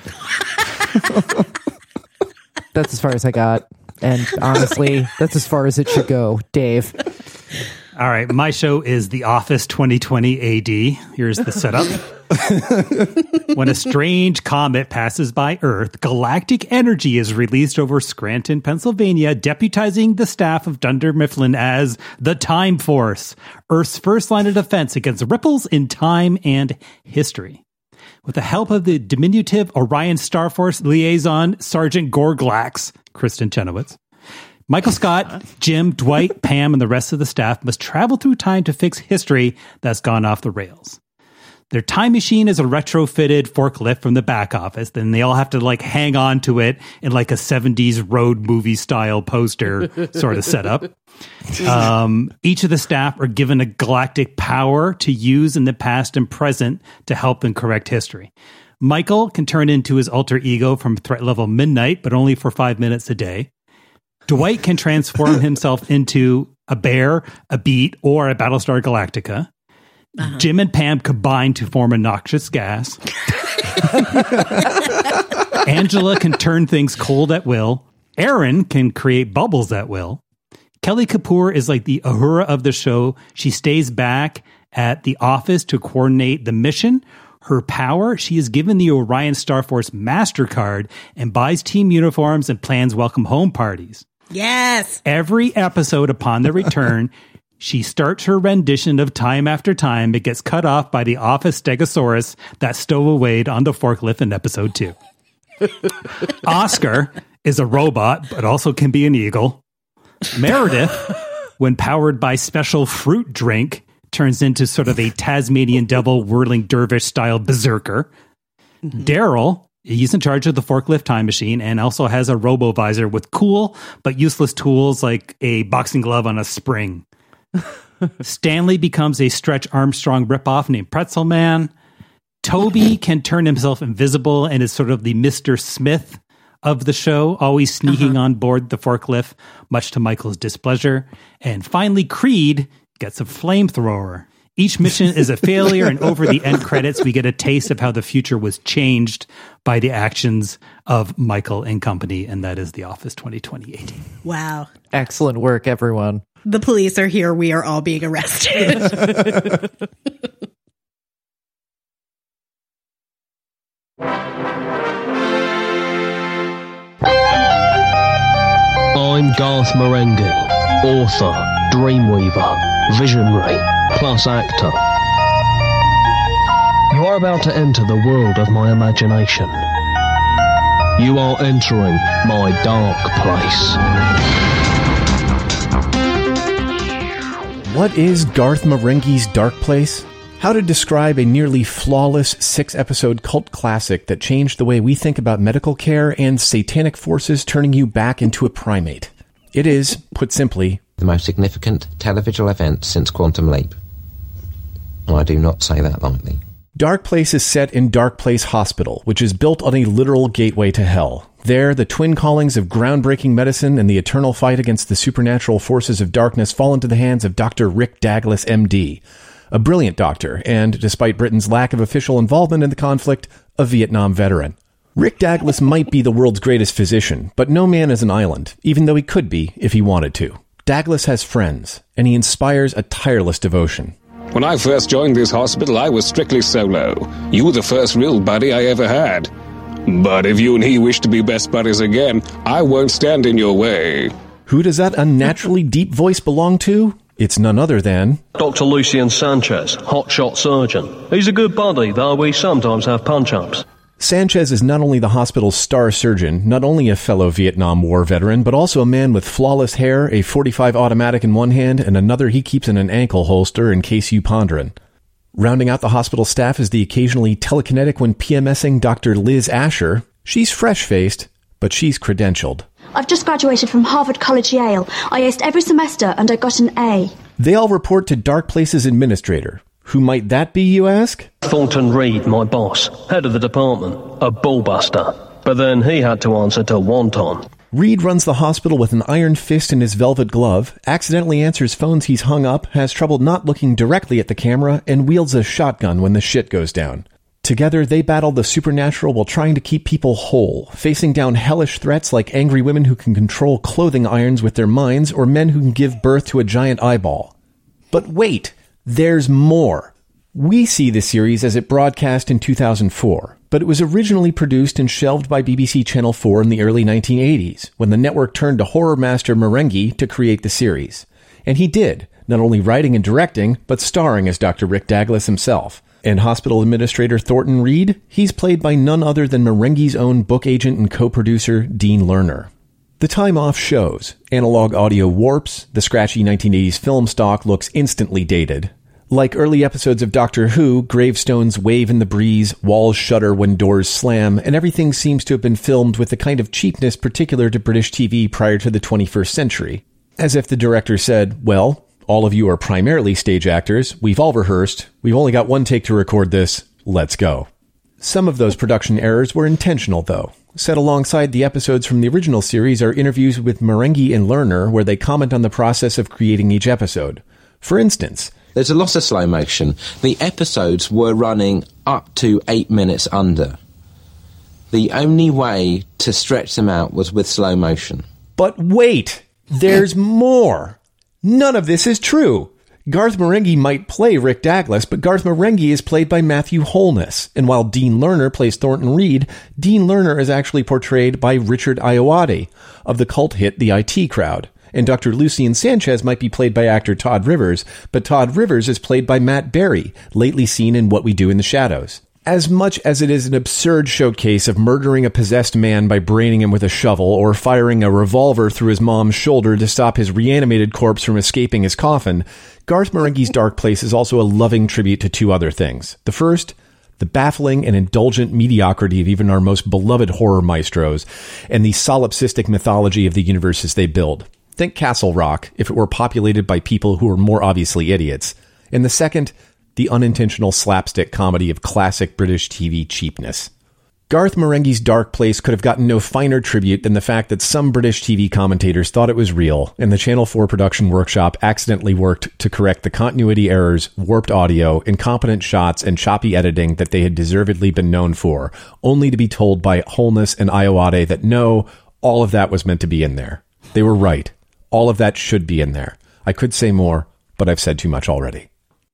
That's as far as I got. And honestly, that's as far as it should go. Dave. All right. My show is The Office 2020 AD. Here's the setup. When a strange comet passes by Earth, galactic energy is released over Scranton, Pennsylvania, deputizing the staff of Dunder Mifflin as the Time Force, Earth's first line of defense against ripples in time and history. With the help of the diminutive Orion Star Force liaison, Sergeant Gorglax, Kristen Chenoweth, Michael Scott, Jim, Dwight, Pam, and the rest of the staff must travel through time to fix history that's gone off the rails. Their time machine is a retrofitted forklift from the back office. Then they all have to hang on to it in a 70s road movie style poster sort of setup. Each of the staff are given a galactic power to use in the past and present to help them correct history. Michael can turn into his alter ego from threat level midnight, but only for 5 minutes a day. Dwight can transform himself into a bear, a beet, or a Battlestar Galactica. Jim and Pam combine to form a noxious gas. Angela can turn things cold at will. Erin can create bubbles at will. Kelly Kapoor is like the Uhura of the show. She stays back at the office to coordinate the mission. Her power, she is given the Orion Star Force MasterCard and buys team uniforms and plans welcome home parties. Yes. Every episode upon their return, she starts her rendition of Time After Time. It gets cut off by the office Stegosaurus that stowawayed on the forklift in episode 2. Oscar is a robot, but also can be an eagle. Meredith, when powered by special fruit drink, turns into sort of a Tasmanian devil whirling dervish style berserker. Daryl, he's in charge of the forklift time machine and also has a robo-visor with cool but useless tools like a boxing glove on a spring. Stanley becomes a Stretch Armstrong ripoff named Pretzel Man. Toby can turn himself invisible and is sort of the Mr. Smith of the show, always sneaking on board the forklift, much to Michael's displeasure. And finally, Creed gets a flamethrower. Each mission is a failure, and over the end credits, we get a taste of how the future was changed by the actions of Michael and company, and that is The Office 2020 AD. Wow. Excellent work, everyone. The police are here. We are all being arrested. I'm Garth Marenghi, author dreamweaver, visionary, plus actor. You are about to enter the world of my imagination. You are entering my dark place. What is Garth Marenghi's Dark Place? How to describe a nearly flawless 6-episode cult classic that changed the way we think about medical care and satanic forces turning you back into a primate. It is, put simply, the most significant television event since Quantum Leap. I do not say that lightly. Dark Place is set in Dark Place Hospital, which is built on a literal gateway to hell. There, the twin callings of groundbreaking medicine and the eternal fight against the supernatural forces of darkness fall into the hands of Dr. Rick Douglas, MD, a brilliant doctor, and, despite Britain's lack of official involvement in the conflict, a Vietnam veteran. Rick Douglas might be the world's greatest physician, but no man is an island, even though he could be if he wanted to. Douglas has friends, and he inspires a tireless devotion. When I first joined this hospital, I was strictly solo. You were the first real buddy I ever had. But if you and he wish to be best buddies again, I won't stand in your way. Who does that unnaturally deep voice belong to? It's none other than Dr. Lucian Sanchez, hotshot surgeon. He's a good buddy, though we sometimes have punch-ups. Sanchez is not only the hospital's star surgeon, not only a fellow Vietnam War veteran, but also a man with flawless hair, a .45 automatic in one hand, and another he keeps in an ankle holster in case you ponderin'. Rounding out the hospital staff is the occasionally telekinetic when PMSing Dr. Liz Asher. She's fresh-faced, but she's credentialed. I've just graduated from Harvard College Yale. I aced every semester and I got an A. They all report to Dark Place's administrator. Who might that be, you ask? Thornton Reed, my boss, head of the department, a bullbuster. But then he had to answer to Wonton. Reed runs the hospital with an iron fist in his velvet glove, accidentally answers phones he's hung up, has trouble not looking directly at the camera, and wields a shotgun when the shit goes down. Together, they battle the supernatural while trying to keep people whole, facing down hellish threats like angry women who can control clothing irons with their minds or men who can give birth to a giant eyeball. But wait! There's more. We see the series as it broadcast in 2004, but it was originally produced and shelved by BBC Channel 4 in the early 1980s, when the network turned to horror master Marenghi to create the series. And he did, not only writing and directing, but starring as Dr. Rick Douglas himself. And hospital administrator Thornton Reed, he's played by none other than Marenghi's own book agent and co-producer, Dean Lerner. The time off shows. Analog audio warps, the scratchy 1980s film stock looks instantly dated. Like early episodes of Doctor Who, gravestones wave in the breeze, walls shudder when doors slam, and everything seems to have been filmed with the kind of cheapness particular to British TV prior to the 21st century. As if the director said, well, all of you are primarily stage actors, we've all rehearsed, we've only got one take to record this, let's go. Some of those production errors were intentional, though. Set alongside the episodes from the original series are interviews with Marenghi and Lerner where they comment on the process of creating each episode. For instance, there's a lot of slow motion. The episodes were running up to 8 minutes under. The only way to stretch them out was with slow motion. But wait! There's more! None of this is true! Garth Marenghi might play Rick Douglas, but Garth Marenghi is played by Matthew Holness, and while Dean Lerner plays Thornton Reed, Dean Lerner is actually portrayed by Richard Ayoade of the cult hit The IT Crowd. And Dr. Lucian Sanchez might be played by actor Todd Rivers, but Todd Rivers is played by Matt Berry, lately seen in What We Do in the Shadows. As much as it is an absurd showcase of murdering a possessed man by braining him with a shovel or firing a revolver through his mom's shoulder to stop his reanimated corpse from escaping his coffin, Garth Marenghi's Dark Place is also a loving tribute to two other things. The first, the baffling and indulgent mediocrity of even our most beloved horror maestros, and the solipsistic mythology of the universes they build. Think Castle Rock, if it were populated by people who were more obviously idiots. And the second, the unintentional slapstick comedy of classic British TV cheapness. Garth Marenghi's Dark Place could have gotten no finer tribute than the fact that some British TV commentators thought it was real, and the Channel 4 production workshop accidentally worked to correct the continuity errors, warped audio, incompetent shots, and choppy editing that they had deservedly been known for, only to be told by Holness and Ayoade that no, all of that was meant to be in there. They were right. All of that should be in there. I could say more, but I've said too much already.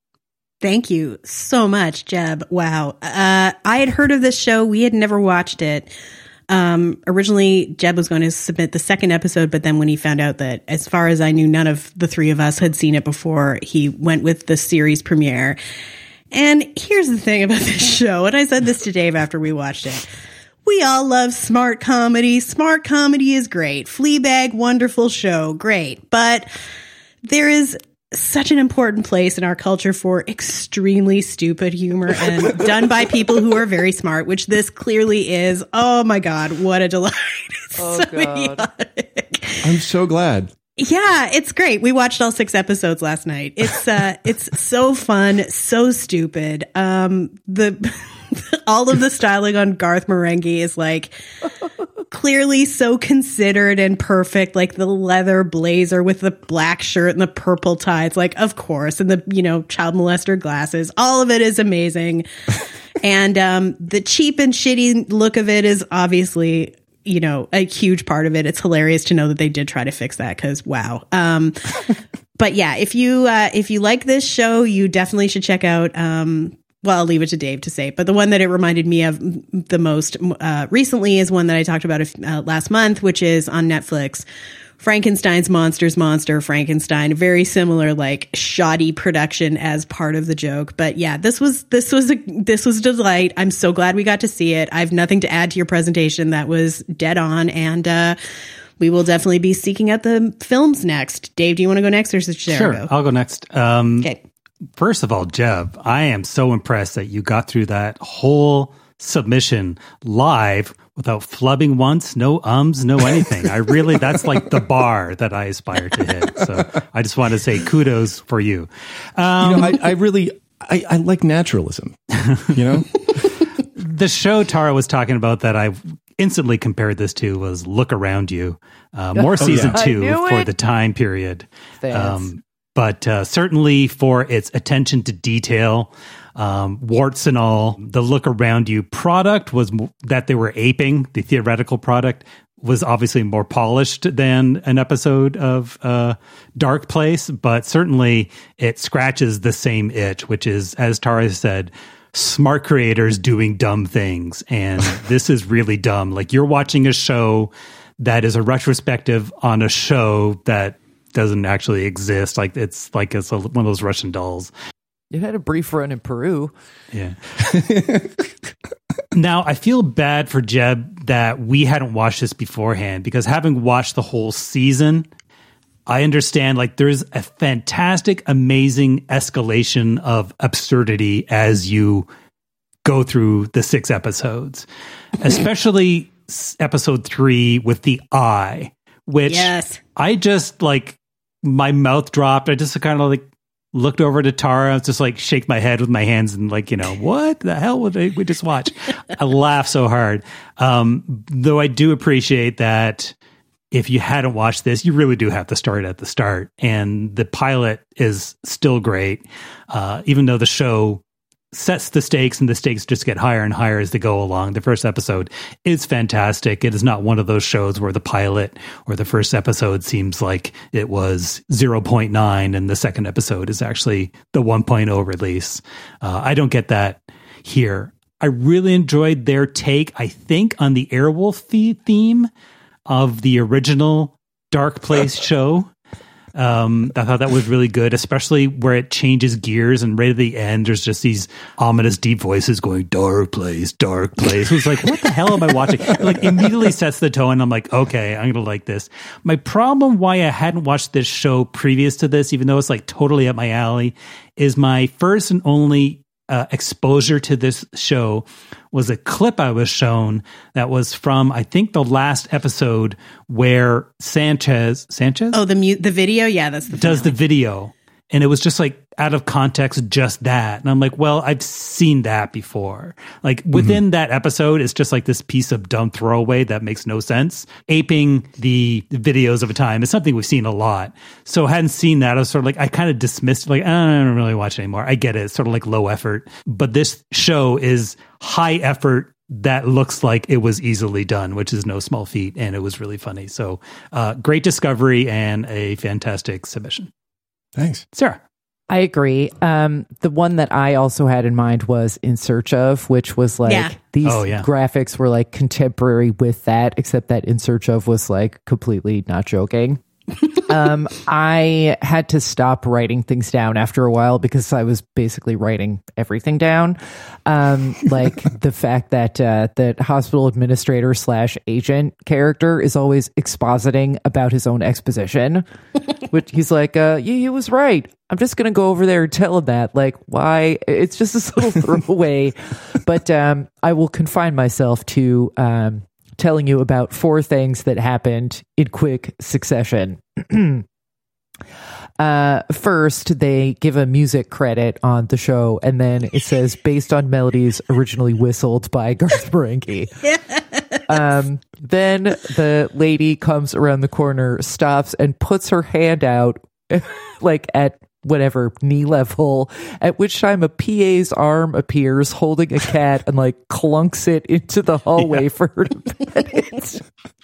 Thank you so much, Jeb. Wow. I had heard of this show. We had never watched it. Originally, Jeb was going to submit the second episode, but then when he found out that, as far as I knew, none of the three of us had seen it before, he went with the series premiere. And here's the thing about this show, and I said this to Dave after we watched it. We all love smart comedy. Smart comedy is great. Fleabag, wonderful show, great. But there is such an important place in our culture for extremely stupid humor and done by people who are very smart, which this clearly is. Oh my God, what a delight. It's so idiotic. I'm so glad. Yeah, it's great. We watched all 6 episodes last night. It's so fun, so stupid. All of the styling on Garth Marenghi is like clearly so considered and perfect, like the leather blazer with the black shirt and the purple tie. It's like, of course, and the, child molester glasses. All of it is amazing. And the cheap and shitty look of it is obviously, a huge part of it. It's hilarious to know that they did try to fix that because wow. But yeah, if you like this show, you definitely should check out, well, I'll leave it to Dave to say, but the one that it reminded me of the most recently is one that I talked about last month, which is on Netflix. Frankenstein's Monster, Frankenstein. Very similar, like shoddy production as part of the joke. But yeah, this was a delight. I'm so glad we got to see it. I have nothing to add to your presentation. That was dead on, and we will definitely be seeking out the films next. Dave, do you want to go next, or should Sarah go? I'll go next. Okay. First of all, Jeb, I am so impressed that you got through that whole submission live without flubbing once, no no anything. That's like the bar that I aspire to hit. So I just want to say kudos for you. I like naturalism, The show Tara was talking about that I instantly compared this to was Look Around You. More season 2 for the time period. But certainly for its attention to detail, warts and all, the Look Around You product was that they were aping. The theoretical product was obviously more polished than an episode of Dark Place, but certainly it scratches the same itch, which is, as Tara said, smart creators doing dumb things. And this is really dumb. Like, you're watching a show that is a retrospective on a show that doesn't actually exist. Like, it's one of those Russian dolls. It had a brief run in Peru. Yeah. Now, I feel bad for Jeb that we hadn't watched this beforehand, because having watched the whole season, I understand, like, there's a fantastic, amazing escalation of absurdity as you go through the 6 episodes, especially episode 3 with the eye, which I just, like, my mouth dropped. I just kind of like looked over to Tara. I was just like shake my head with my hands and like, what the hell would we just watch? I laughed so hard. Though I do appreciate that if you hadn't watched this, you really do have to start at the start. And the pilot is still great. Even though the show sets the stakes and the stakes just get higher and higher as they go along. The first episode is fantastic. It is not one of those shows where the pilot or the first episode seems like it was 0.9 and the second episode is actually the 1.0 release. I don't get that here. I really enjoyed their take, I think, on the Airwolf theme of the original Dark Place show. I thought that was really good, especially where it changes gears and right at the end there's just these ominous deep voices going, dark place. It was like, what the hell am I watching? It like immediately sets the tone. I'm like, okay, I'm gonna like this. My problem why I hadn't watched this show previous to this, even though it's like totally up my alley, is my first and only exposure to this show was a clip I was shown that was from, I think, the last episode where Sanchez? Oh, the video? Yeah, that's the does the video. And it was just like out of context, just that. And I'm like, well, I've seen that before. Like within that episode, it's just like this piece of dumb throwaway that makes no sense. Aping the videos of a time is something we've seen a lot. So I hadn't seen that. I was sort of like, I kind of dismissed it, like, I don't really watch it anymore. I get it. It's sort of like low effort. But this show is high effort that looks like it was easily done, which is no small feat. And it was really funny. So great discovery and a fantastic submission. Thanks. Sarah. I agree. The one that I also had in mind was In Search Of, which was like these graphics were like contemporary with that, except that In Search Of was like completely not joking. I had to stop writing things down after a while because I was basically writing everything down. Like the fact that that hospital administrator / agent character is always expositing about his own exposition, which he's like, he was right. I'm just going to go over there and tell him that. Like, why? It's just this little throwaway. But I will confine myself to telling you about 4 things that happened in quick succession. First, they give a music credit on the show, and then it says based on melodies originally whistled by Garth Marenghi. Then the lady comes around the corner, stops, and puts her hand out like at whatever knee level, at which time a PA's arm appears holding a cat and like clunks it into the hallway for her to pet it.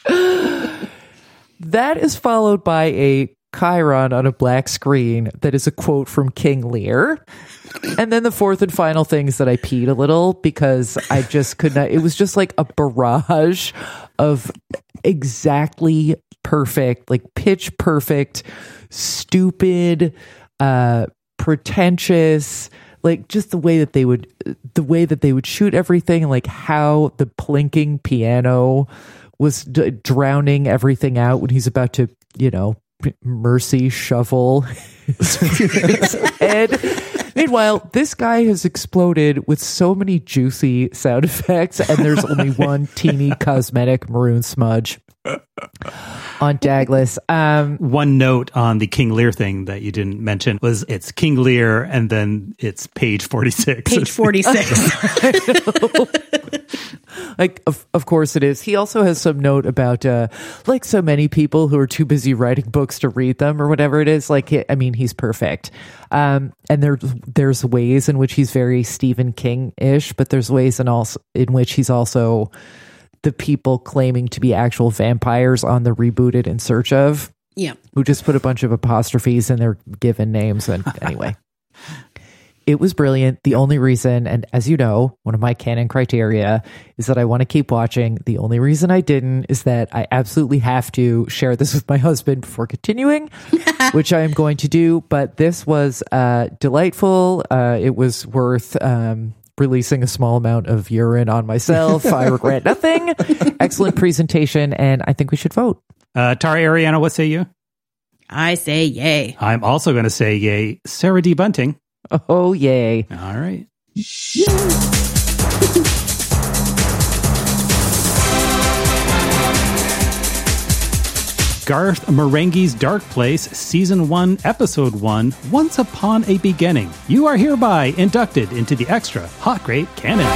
That is followed by a chyron on a black screen that is a quote from King Lear. And then the 4th and final thing is that I peed a little because I just could not. It was just like a barrage of exactly perfect, like pitch perfect, stupid, pretentious, like just the way that they would shoot everything, and like how the plinking piano was drowning everything out when he's about to, mercy shovel his head. Meanwhile, this guy has exploded with so many juicy sound effects, and there's only one teeny cosmetic maroon smudge on Douglas. One note on the King Lear thing that you didn't mention was it's King Lear and then it's page 46. Page 46. Like, of course it is. He also has some note about, like so many people who are too busy writing books to read them or whatever it is. Like, I mean, he's perfect. And there's ways in which he's very Stephen King-ish, but there's ways in which he's also the people claiming to be actual vampires on the rebooted In Search Of. Yeah. Who just put a bunch of apostrophes in their given names. And anyway. It was brilliant. The only reason, and as you know, one of my canon criteria is that I want to keep watching. The only reason I didn't is that I absolutely have to share this with my husband before continuing, which I am going to do. But this was delightful. It was worth releasing a small amount of urine on myself. I regret nothing. Excellent presentation, and I think we should vote. Tara Ariana, what say you? I say yay. I'm also going to say yay. Sarah D. Bunting. Oh, yay. All right. Garth Marenghi's Dark Place, Season 1, Episode 1, Once Upon a Beginning. You are hereby inducted into the Extra Hot Great Canon.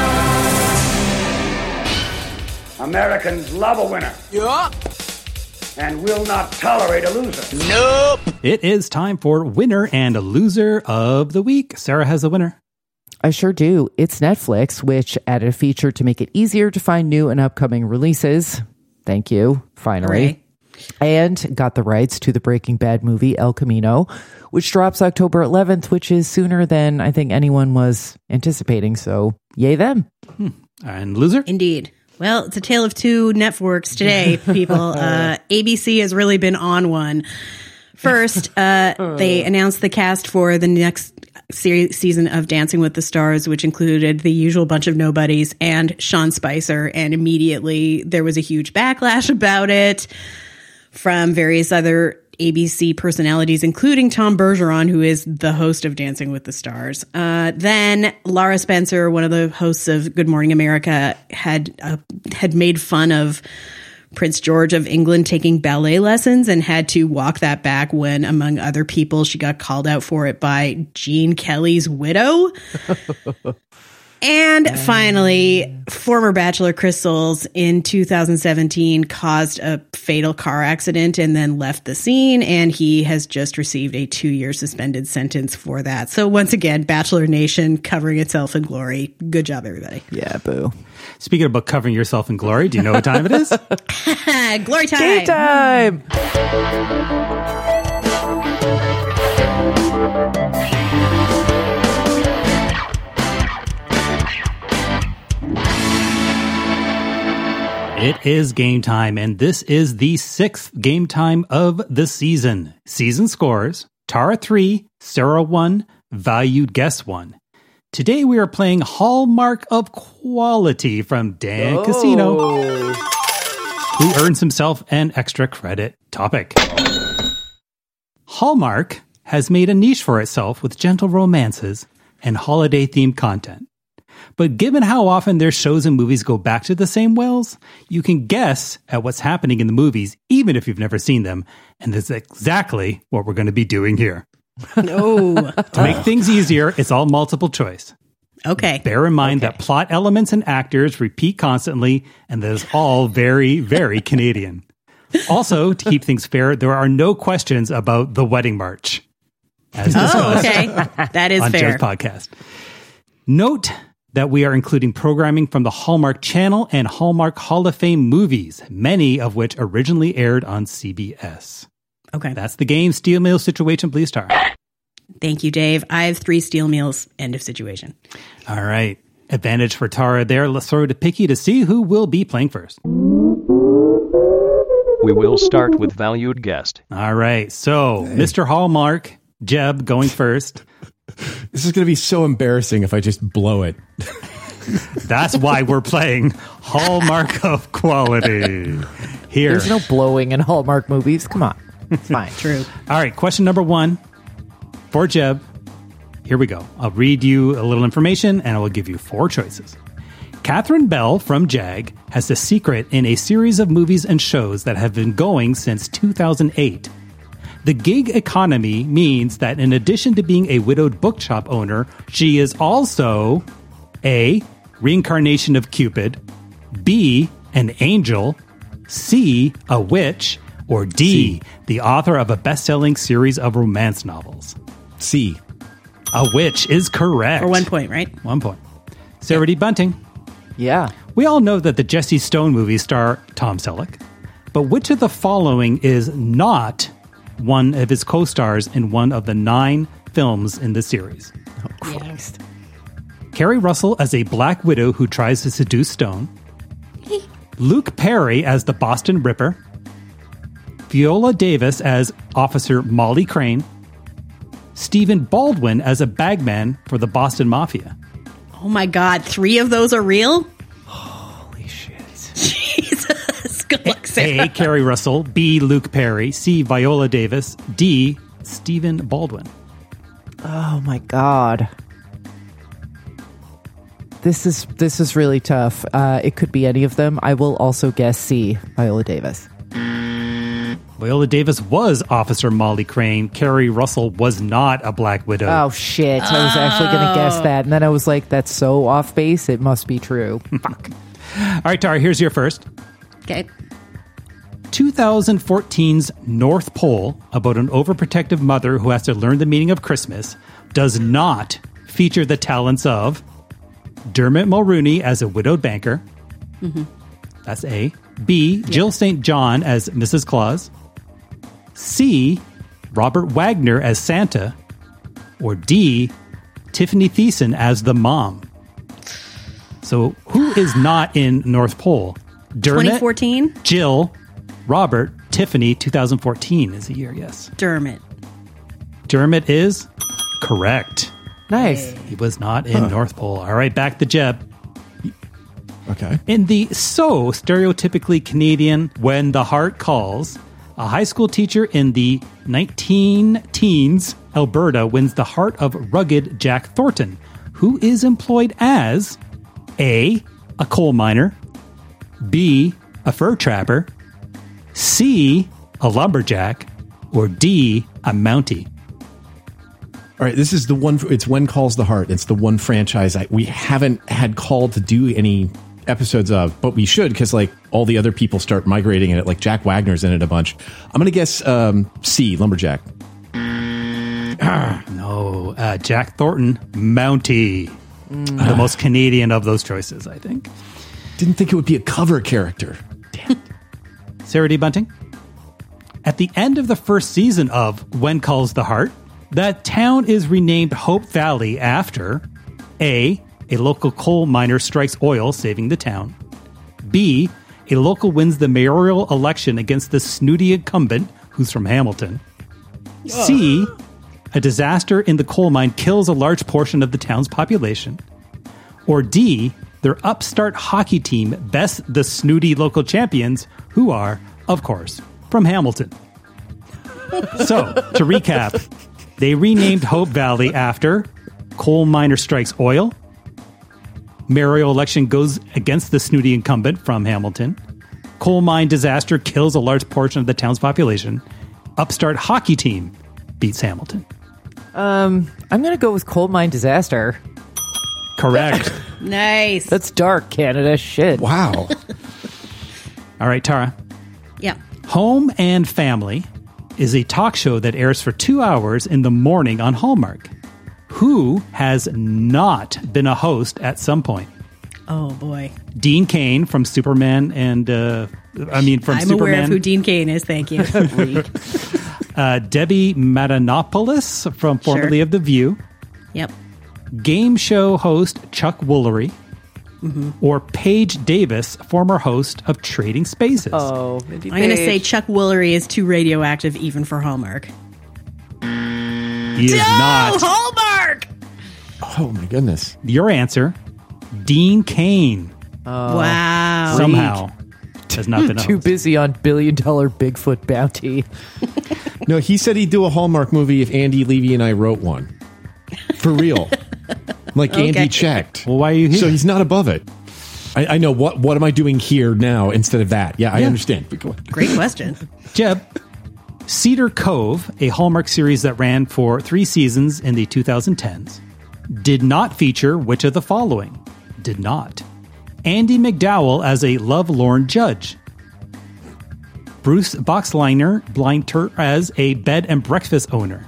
Americans love a winner. Yeah. And will not tolerate a loser. Nope. It is time for Winner and a Loser of the Week. Sarah has a winner. I sure do. It's Netflix, which added a feature to make it easier to find new and upcoming releases. Thank you, finally. Hooray. And got the rights to the Breaking Bad movie El Camino, which drops October 11th, which is sooner than I think anyone was anticipating. So, yay them. And Loser? Indeed. Well, it's a tale of two networks today, people. ABC has really been on one. First, they announced the cast for the next season of Dancing with the Stars, which included the usual bunch of nobodies and Sean Spicer. And immediately there was a huge backlash about it from various other ABC personalities, including Tom Bergeron, who is the host of Dancing with the Stars. Then Lara Spencer, one of the hosts of Good Morning America, had made fun of Prince George of England taking ballet lessons and had to walk that back when, among other people, she got called out for it by Gene Kelly's widow. And finally, former Bachelor Chris Soules in 2017 caused a fatal car accident and then left the scene, and he has just received a 2-year suspended sentence for that. So once again, Bachelor Nation covering itself in glory. Good job, everybody. Yeah, boo. Speaking about covering yourself in glory, do you know what time it is? Glory time. Game time. It is game time, and this is the 6th game time of the season. Season scores: Tara 3, Sarah 1, Valued Guess 1. Today we are playing Hallmark of Quality from Dan Casino, who earns himself an extra credit topic. Hallmark has made a niche for itself with gentle romances and holiday-themed content. But given how often their shows and movies go back to the same wells, you can guess at what's happening in the movies, even if you've never seen them. And that's exactly what we're going to be doing here. No. To make things easier, it's all multiple choice. Okay. Bear in mind that plot elements and actors repeat constantly, and that is all very, very Canadian. Also, to keep things fair, there are no questions about the wedding march, as discussed okay. That is on fair. Jeff's podcast. Note that we are including programming from the Hallmark Channel and Hallmark Hall of Fame movies, many of which originally aired on CBS. Okay. That's the game. Steel meal situation, please, Tara. Thank you, Dave. I have 3 steel meals. End of situation. All right. Advantage for Tara there. Let's throw to Picky to see who will be playing first. We will start with Valued Guest. All right. So, Mr. Hallmark, Jeb, going first. This is going to be so embarrassing if I just blow it. That's why we're playing Hallmark of Quality. Here. There's no blowing in Hallmark movies. Come on. It's fine. True. All right. Question number 1 for Jeb. Here we go. I'll read you a little information and I will give you 4 choices. Catherine Bell from JAG has the secret in a series of movies and shows that have been going since 2008. The gig economy means that in addition to being a widowed bookshop owner, she is also A, reincarnation of Cupid, B, an angel, C, a witch, or D, the author of a best-selling series of romance novels. C. A witch is correct. For 1 point, right? 1 point. Sarah D. Bunting. Yeah. We all know that the Jesse Stone movies star Tom Selleck, but which of the following is not one of his co-stars in one of the 9 films in the series? Oh, Christ. Carrie Russell as a black widow who tries to seduce Stone. Luke Perry as the Boston Ripper. Viola Davis as Officer Molly Crane. Stephen Baldwin as a bagman for the Boston Mafia. Oh my God. 3 of those are real? Holy shit. Jesus. Good luck, Sarah. A, Carrie Russell. B, Luke Perry. C, Viola Davis. D, Stephen Baldwin. Oh my God. This is really tough. It could be any of them. I will also guess C, Viola Davis. Viola Davis was Officer Molly Crane. Carrie Russell was not a black widow. Oh, shit. I was actually going to guess that. And then I was like, that's so off base. It must be true. Fuck. All right, Tara, here's your first. Okay. 2014's North Pole, about an overprotective mother who has to learn the meaning of Christmas, does not feature the talents of Dermot Mulrooney as a widowed banker. Mm-hmm. That's A. B. Jill St. John as Mrs. Claus. C. Robert Wagner as Santa. Or D. Tiffany Thiessen as the mom. So who is not in North Pole? Dermot, 2014? Jill, Robert, Tiffany. 2014 is the year, yes. Dermot. Dermot is correct. Nice. He was not in North Pole. All right, back to Jeb. Okay. In the so stereotypically Canadian When the Heart Calls, a high school teacher in the 19-teens Alberta wins the heart of rugged Jack Thornton, who is employed as A, a coal miner, B, a fur trapper, C, a lumberjack, or D, a Mountie. All right, this is the one. It's When Calls the Heart. It's the one franchise we haven't had called to do any episodes of, but we should, because like all the other people start migrating in it. Like Jack Wagner's in it a bunch. I'm gonna guess C, lumberjack. No, Jack Thornton, Mountie. The most Canadian of those choices, I think. Didn't think it would be a cover character. Damn it. Sarah D. Bunting? At the end of the first season of When Calls the Heart, that town is renamed Hope Valley after A local coal miner strikes oil, saving the town. B, a local wins the mayoral election against the snooty incumbent, who's from Hamilton. C, a disaster in the coal mine kills a large portion of the town's population. Or D, their upstart hockey team bests the snooty local champions, who are, of course, from Hamilton. So, to recap, they renamed Hope Valley after coal miner strikes oil, mayoral election goes against the snooty incumbent from Hamilton, coal mine disaster kills a large portion of the town's population, upstart hockey team beats Hamilton. I'm going to go with coal mine disaster. Correct. Nice. That's dark, Canada. Shit. Wow. All right, Tara. Yeah. Home and Family is a talk show that airs for 2 hours in the morning on Hallmark. Who has not been a host at some point? Oh, boy. Dean Cain from Superman and, from I'm Superman. aware of who Dean Cain is, thank you. Debbie Madanopoulos from formerly of The View. Yep. Game show host Chuck Woolery. Or Paige Davis, former host of Trading Spaces. Oh, I'm going to say Chuck Woolery is too radioactive even for Hallmark. He is not. Hallmark! Oh, my goodness. Your answer, Dean Cain. Wow. Somehow has not been a Too host. busy on $1 billion Bigfoot bounty. No, he said he'd do a Hallmark movie if Andy Levy and I wrote one. For real. Like Andy checked. Well, why are you here? So he's not above it. I know. What am I doing here now instead of that? Yeah, I understand. Great question. Jeb, Cedar Cove, a Hallmark series that ran for 3 seasons in the 2010s, did not feature which of the following? Did not. Andy McDowell as a lovelorn judge. Bruce Boxleitner as a bed and breakfast owner.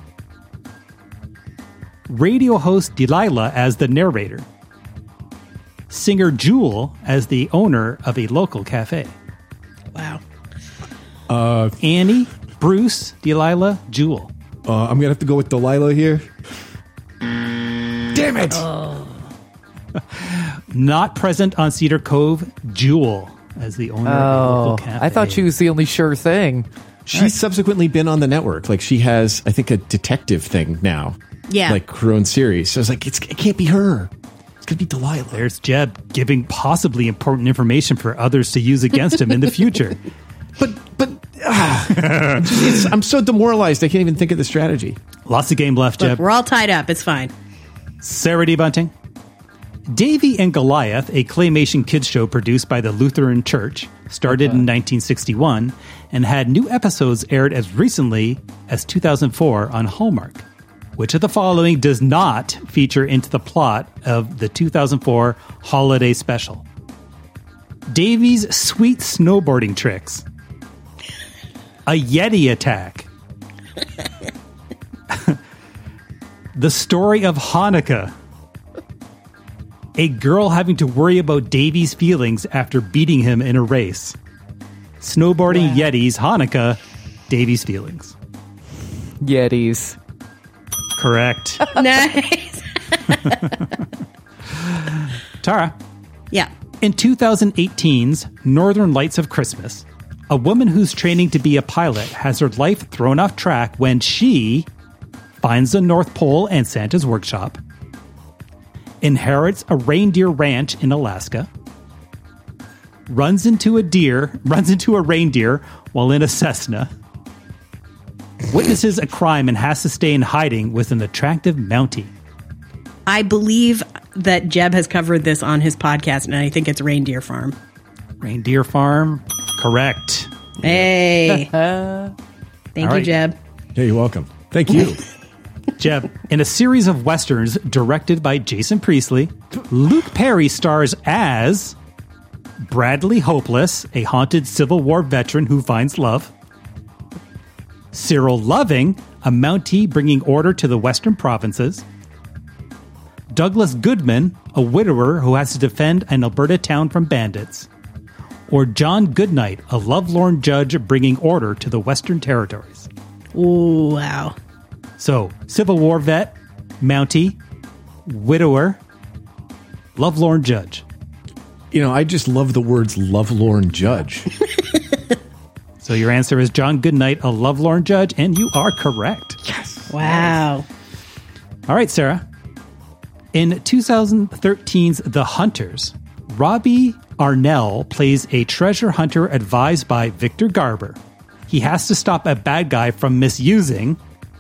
Radio host Delilah as the narrator. Singer Jewel as the owner of a local cafe. Wow. Annie, Bruce, Delilah, Jewel. I'm going to have to go with Delilah here. Damn it! Not present on Cedar Cove, Jewel as the owner of a local cafe. I thought she was the only sure thing. She's subsequently been on the network. Like, she has, I think, a detective thing now. Yeah. Like, her own series. So I was like, it can't be her. It's going to be Delilah. There's Jeb giving possibly important information for others to use against him in the future. I'm so demoralized. I can't even think of the strategy. Lots of game left, Look, Jeb. we're all tied up. It's fine. Sarah D. Bunting. Davy and Goliath, a claymation kids show produced by the Lutheran Church, started in 1961 and had new episodes aired as recently as 2004 on Hallmark. Which of the following does not feature into the plot of the 2004 holiday special? Davy's sweet snowboarding tricks. A Yeti attack. The story of Hanukkah. A girl having to worry about Davy's feelings after beating him in a race. Snowboarding Yetis, Hanukkah, Davy's feelings. Yetis. Correct. Nice. Tara. Yeah. In 2018's Northern Lights of Christmas, a woman who's training to be a pilot has her life thrown off track when she finds the North Pole and Santa's workshop, inherits a reindeer ranch in Alaska, runs into a reindeer while in a Cessna, witnesses a crime and has to stay in hiding with an attractive Mountie. I believe that Jeb has covered this on his podcast, and I think it's Reindeer Farm. Reindeer Farm, correct. Hey. Thank you, right. Jeb. Yeah, you're welcome. Thank you. Jeb, in a series of westerns directed by Jason Priestley, Luke Perry stars as Bradley Hopeless, a haunted Civil War veteran who finds love, Cyril Loving, a Mountie bringing order to the western provinces, Douglas Goodman, a widower who has to defend an Alberta town from bandits, or John Goodnight, a lovelorn judge bringing order to the Western Territories. Ooh, wow. So, Civil War vet, Mountie, widower, lovelorn judge. I just love the words lovelorn judge. So your answer is John Goodnight, a lovelorn judge, and you are correct. Yes. Wow. All right, Sarah. In 2013's The Hunters, Robbie Arnell plays a treasure hunter advised by Victor Garber. He has to stop a bad guy from misusing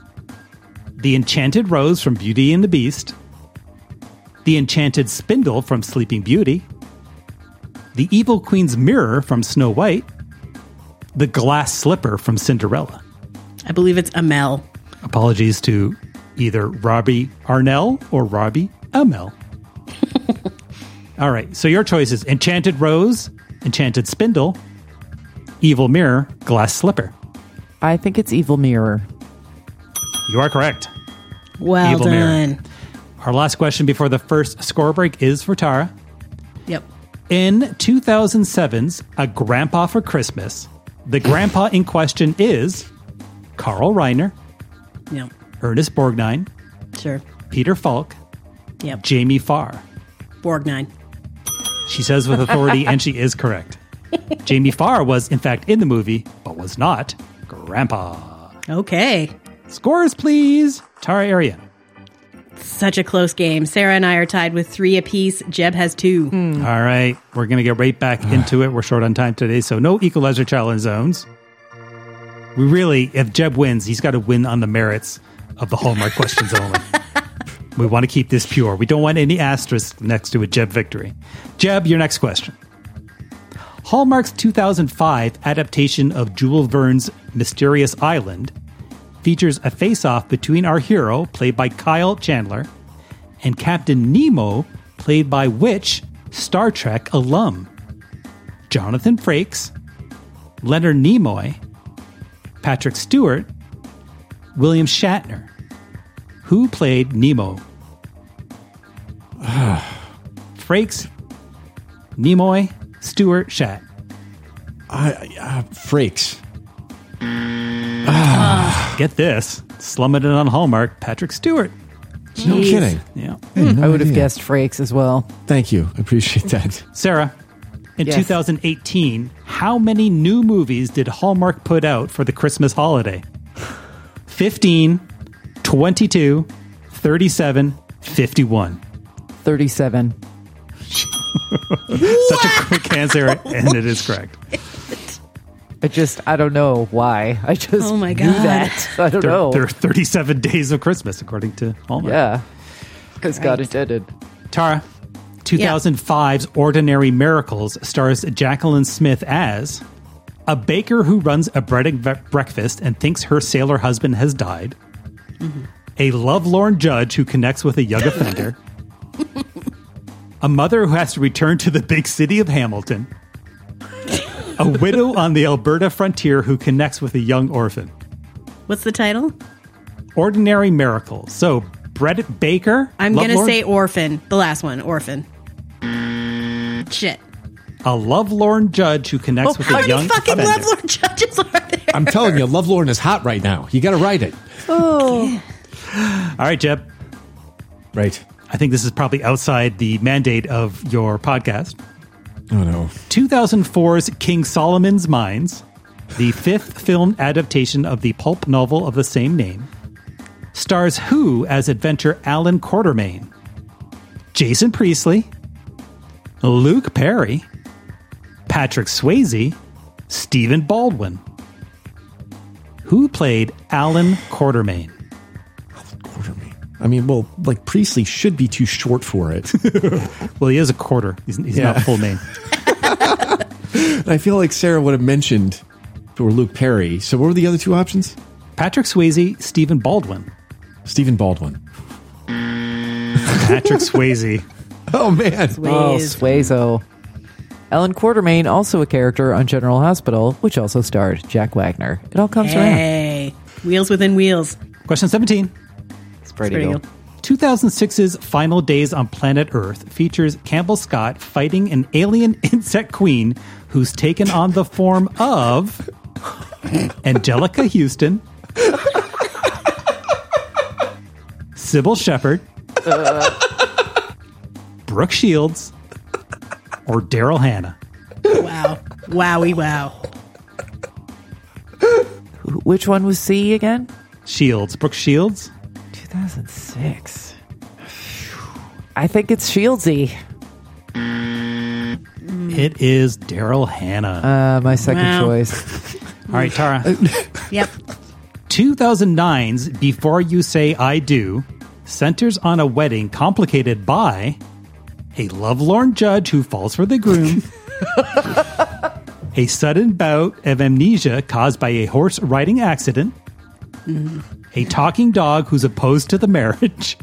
the Enchanted Rose from Beauty and the Beast, the Enchanted Spindle from Sleeping Beauty, the Evil Queen's Mirror from Snow White, the Glass Slipper from Cinderella. I believe it's Amel. Apologies to either Robbie Arnell or Robbie Amel. All right, so your choices: Enchanted Rose, Enchanted Spindle, Evil Mirror, Glass Slipper. I think it's Evil Mirror. You are correct. Well Evil done. Mirror. Our last question before the first score break is for Tara. Yep. In 2007's A Grandpa for Christmas, the grandpa in question is Carl Reiner, No. Ernest Borgnine, Sure. Peter Falk, Yep. Jamie Farr. Borgnine. She says with authority, and she is correct. Jamie Farr was, in fact, in the movie, but was not Grandpa. Okay. Scores, please. Tara Arian. Such a close game. Sarah and I are tied with 3 apiece. Jeb has 2. All right. We're going to get right back into it. We're short on time today, so no equalizer challenge zones. We really, if Jeb wins, he's got to win on the merits of the Hallmark questions only. We want to keep this pure. We don't want any asterisk next to a Jeb victory. Jeb, your next question. Hallmark's 2005 adaptation of Jules Verne's Mysterious Island features a face-off between our hero, played by Kyle Chandler, and Captain Nemo, played by which Star Trek alum? Jonathan Frakes, Leonard Nimoy, Patrick Stewart, William Shatner. Who played Nemo? Frakes, Nimoy, Stewart, Shat. Frakes. Get this. Slumming it on Hallmark, Patrick Stewart. No kidding. Yeah. I would have guessed Frakes as well. Thank you. I appreciate that. Sarah, in 2018, how many new movies did Hallmark put out for the Christmas holiday? 15, 22, 37, 51. 37. Such a quick answer, and it is correct. I don't know why. I just Oh my knew God. that. I don't know. There are 37 days of Christmas, according to Hallmark. Yeah. Because God intended. Tara, 2005's Ordinary Miracles stars Jacqueline Smith as a baker who runs a bread and breakfast and thinks her sailor husband has died, a lovelorn judge who connects with a young offender, a mother who has to return to the big city of Hamilton, a widow on the Alberta frontier who connects with a young orphan. What's the title? Ordinary Miracles. So, bread baker. I'm going to lovelorn- say Orphan. The last one. Orphan. Shit. a lovelorn judge who connects with How a many young fucking offender. lovelorn judges are there? I'm telling you, lovelorn is hot right now. You got to write it. Oh. All right, Jeb. Right. I think this is probably outside the mandate of your podcast. Oh, no. 2004's King Solomon's Mines, the fifth film adaptation of the pulp novel of the same name, stars who as adventurer Alan Quartermain? Jason Priestley, Luke Perry, Patrick Swayze, Stephen Baldwin. Who played Alan Quartermain? I mean, well, like Priestley should be too short for it. Well, he is a quarter. He's not a full name. I feel like Sarah would have mentioned or Luke Perry. So what were the other two options? Patrick Swayze, Stephen Baldwin. Stephen Baldwin. Patrick Swayze. Oh, man. Oh, Swayzo. Ellen Quartermain, also a character on General Hospital, which also starred Jack Wagner. It all comes around. Hey, wheels within wheels. Question 17. Spread eagle. 2006's Final Days on Planet Earth features Campbell Scott fighting an alien insect queen who's taken on the form of Angelica Houston, Sybil Shepherd, Brooke Shields, or Daryl Hannah? Wow. Wowie wow. Which one was C again? Shields. Brooke Shields? 2006. I think it's Shieldsy. It is Daryl Hannah. My second choice. All right, Tara. Yep. 2009's Before You Say I Do centers on a wedding complicated by a lovelorn judge who falls for the groom, a sudden bout of amnesia caused by a horse riding accident, a talking dog who's opposed to the marriage,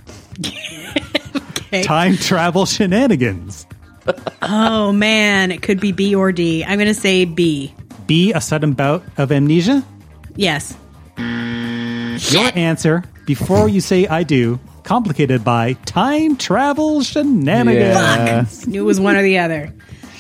time travel shenanigans. Oh, man. It could be B or D. I'm going to say B. B, a sudden bout of amnesia? Yes. Your answer, Before You Say I Do, complicated by time travel shenanigans. Fuck. Knew it was one or the other.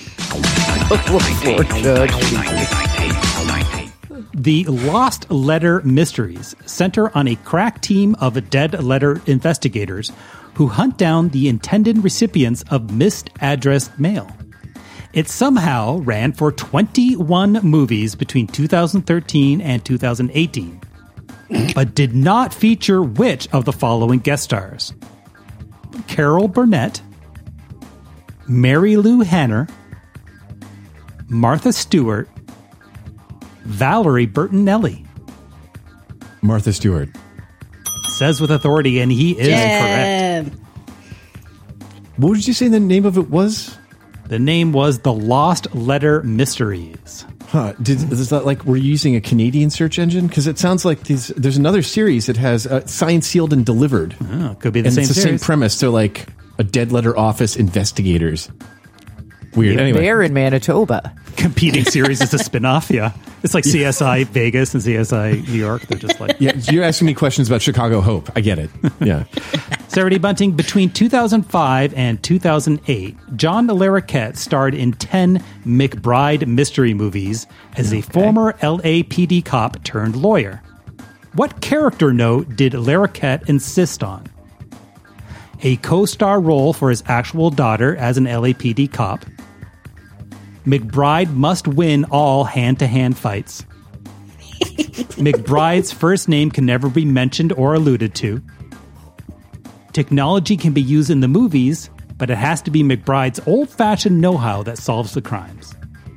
The Lost Letter Mysteries center on a crack team of dead letter investigators who hunt down the intended recipients of missed address mail. It somehow ran for 21 movies between 2013 and 2018, but did not feature which of the following guest stars? Carol Burnett, Mary Lou Hanner, Martha Stewart, Valerie Bertinelli. Martha Stewart. Says with authority, and he is correct. What did you say the name of it was? The name was The Lost Letter Mysteries. Huh. Is that like we're using a Canadian search engine? Because it sounds like there's another series that has Signed, Sealed, and Delivered. Oh, could be the and same it's the series. same premise. So like a dead letter office investigators. Weird. Yeah, Anyway. they're in Manitoba. Competing series is a spin-off, yeah. It's like CSI Vegas and CSI New York. They're just like... Yeah, you're asking me questions about Chicago Hope. I get it. Yeah. Sarah D. Bunting, between 2005 and 2008, John Larroquette starred in 10 McBride mystery movies as a former LAPD cop turned lawyer. What character note did Larroquette insist on? A co-star role for his actual daughter as an LAPD cop. McBride must win all hand-to-hand fights. McBride's first name can never be mentioned or alluded to. Technology can be used in the movies, but it has to be McBride's old-fashioned know-how that solves the crimes.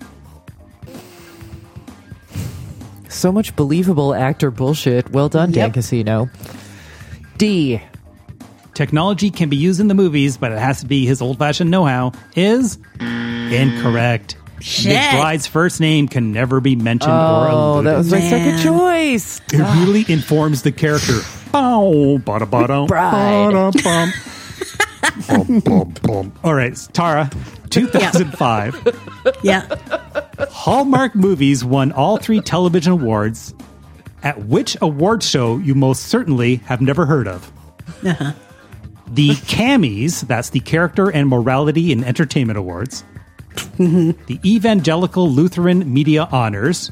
So much believable actor bullshit. Well done, Dan Casino. D. Technology can be used in the movies, but it has to be his old-fashioned know-how is incorrect. Shit. McBride's first name can never be mentioned or alluded. Oh, that was my second choice. It really informs the character. Bow, bada, bada, bada, bum. All right, Tara, 2005. Yeah. Hallmark movies won all 3 television awards. At which award show you most certainly have never heard of? Uh-huh. The Cammies, that's the Character and Morality in Entertainment Awards. The Evangelical Lutheran Media Honors.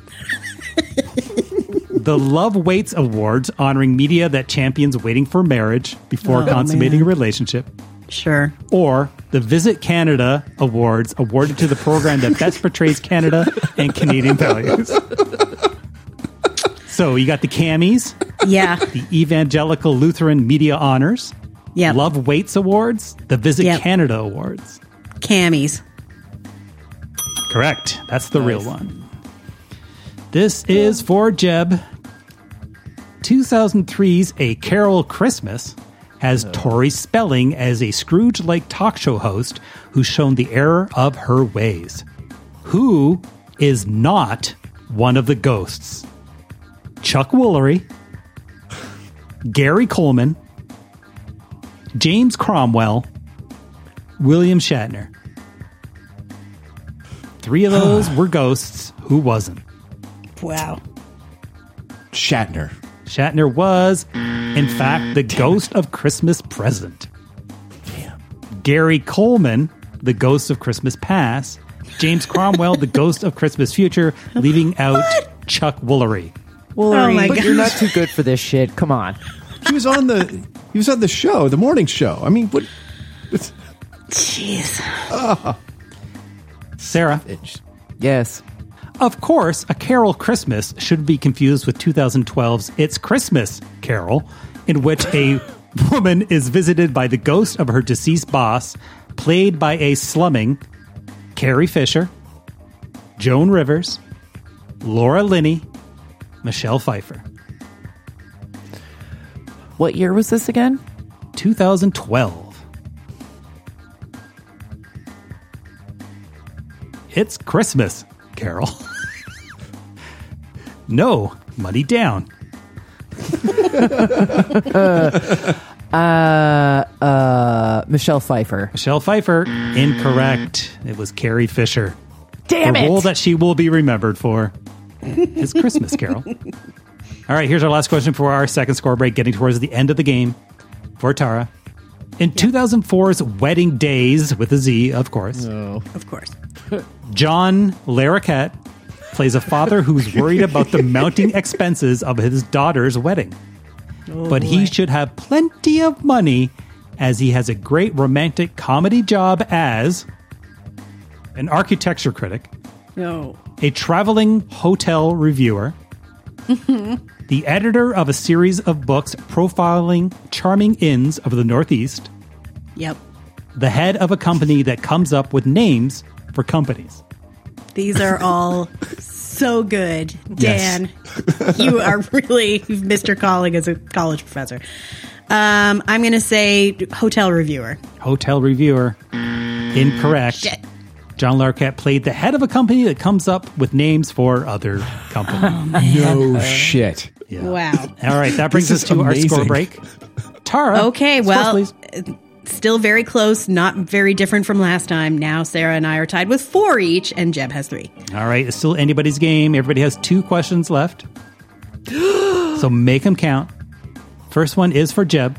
The Love Waits Awards, honoring media that champions waiting for marriage before consummating a relationship. Sure. Or the Visit Canada Awards, awarded to the program that best portrays Canada and Canadian values. So you got the Cammies. Yeah. The Evangelical Lutheran Media Honors. Yeah. Love Waits Awards. The Visit Canada Awards. Cammies. Correct. That's the real one. This is for Jeb. 2003's A Carol Christmas has Tori Spelling as a Scrooge-like talk show host who's shown the error of her ways. Who is not one of the ghosts? Chuck Woolery, Gary Coleman, James Cromwell, William Shatner. 3 of those were ghosts. Who wasn't? Wow. Shatner. Shatner was, in fact, the ghost of Christmas Present. Damn. Gary Coleman, the ghost of Christmas Past. James Cromwell, the ghost of Christmas Future, leaving out Chuck Woolery. Woolery, Oh my but gosh. you're not too good for this shit. Come on. He was on the show, the morning show. I mean, what? Jeez. Sarah. Yes. Of course, A Carol Christmas should be confused with 2012's It's Christmas Carol, in which a woman is visited by the ghost of her deceased boss, played by a slumming Carrie Fisher, Joan Rivers, Laura Linney, Michelle Pfeiffer. What year was this again? 2012. It's Christmas, Carol. No, money down. Michelle Pfeiffer. Michelle Pfeiffer, incorrect. It was Carrie Fisher. Damn the it! role that she will be remembered for is Christmas Carol. All right, here's our last question for our second score break, getting towards the end of the game for Tara. In 2004's Wedding Days, with a Z, of course. No. Of course. John Larroquette plays a father who's worried about the mounting expenses of his daughter's wedding. But he should have plenty of money, as he has a great romantic comedy job as an architecture critic, No. a traveling hotel reviewer, the editor of a series of books profiling charming inns of the Northeast, Yep. the head of a company that comes up with names for companies. These are all so good. Dan, you are really, you've missed your calling as a college professor. I'm going to say hotel reviewer. Hotel reviewer. Incorrect. Shit. John Larroquette played the head of a company that comes up with names for other companies. No shit. Yeah. Wow. All right, that brings This us is to our amazing. score break. Tara. Okay, scores, well, please. still very close, not very different from last time. Now Sarah and I are tied with 4 each, and Jeb has 3. All right, it's still anybody's game. Everybody has 2 questions left. So make them count. First one is for Jeb.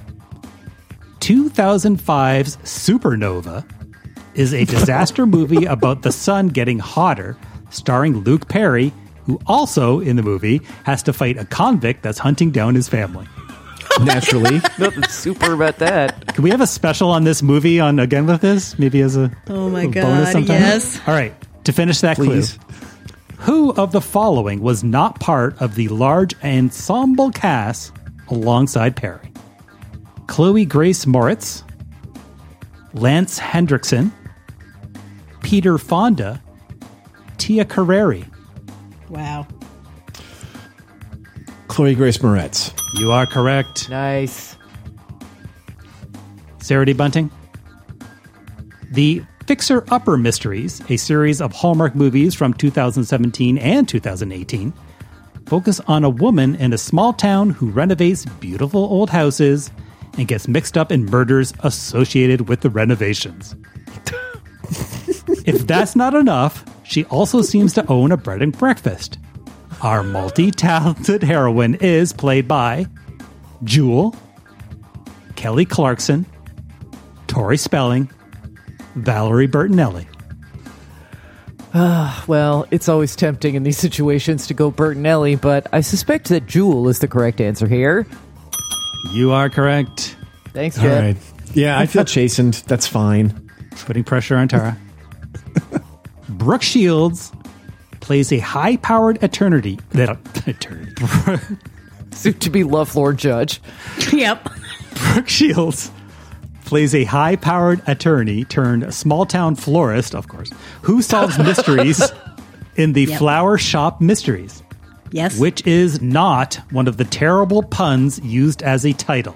2005's Supernova is a disaster movie about the sun getting hotter, starring Luke Perry, who also, in the movie, has to fight a convict that's hunting down his family. Naturally. Nothing super about that. Can we have a special on this movie on Again With This? Maybe as a Oh my a God, bonus sometime? yes. All right, to finish that Please. clue. Who of the following was not part of the large ensemble cast alongside Perry? Chloe Grace Moritz, Lance Hendrickson, Peter Fonda, Tia Carrere. Wow. Chloe Grace Moretz. You are correct. Nice. Sarah D. Bunting. The Fixer Upper Mysteries, a series of Hallmark movies from 2017 and 2018, focus on a woman in a small town who renovates beautiful old houses and gets mixed up in murders associated with the renovations. If that's not enough, she also seems to own a bread and breakfast. Our multi-talented heroine is played by Jewel, Kelly Clarkson, Tori Spelling, Valerie Bertinelli. Well, it's always tempting in these situations to go Bertinelli, but I suspect that Jewel is the correct answer here. You are correct. Thanks, All Jeb. right. Yeah, I feel chastened. That's fine. Putting pressure on Tara. Brooke Shields plays a high-powered attorney. Soon to be Lovelord Judge. Yep. Brooke Shields plays a high-powered attorney turned small-town florist, of course, who solves mysteries in the Yep. Flower Shop Mysteries, Yes. which is not one of the terrible puns used as a title.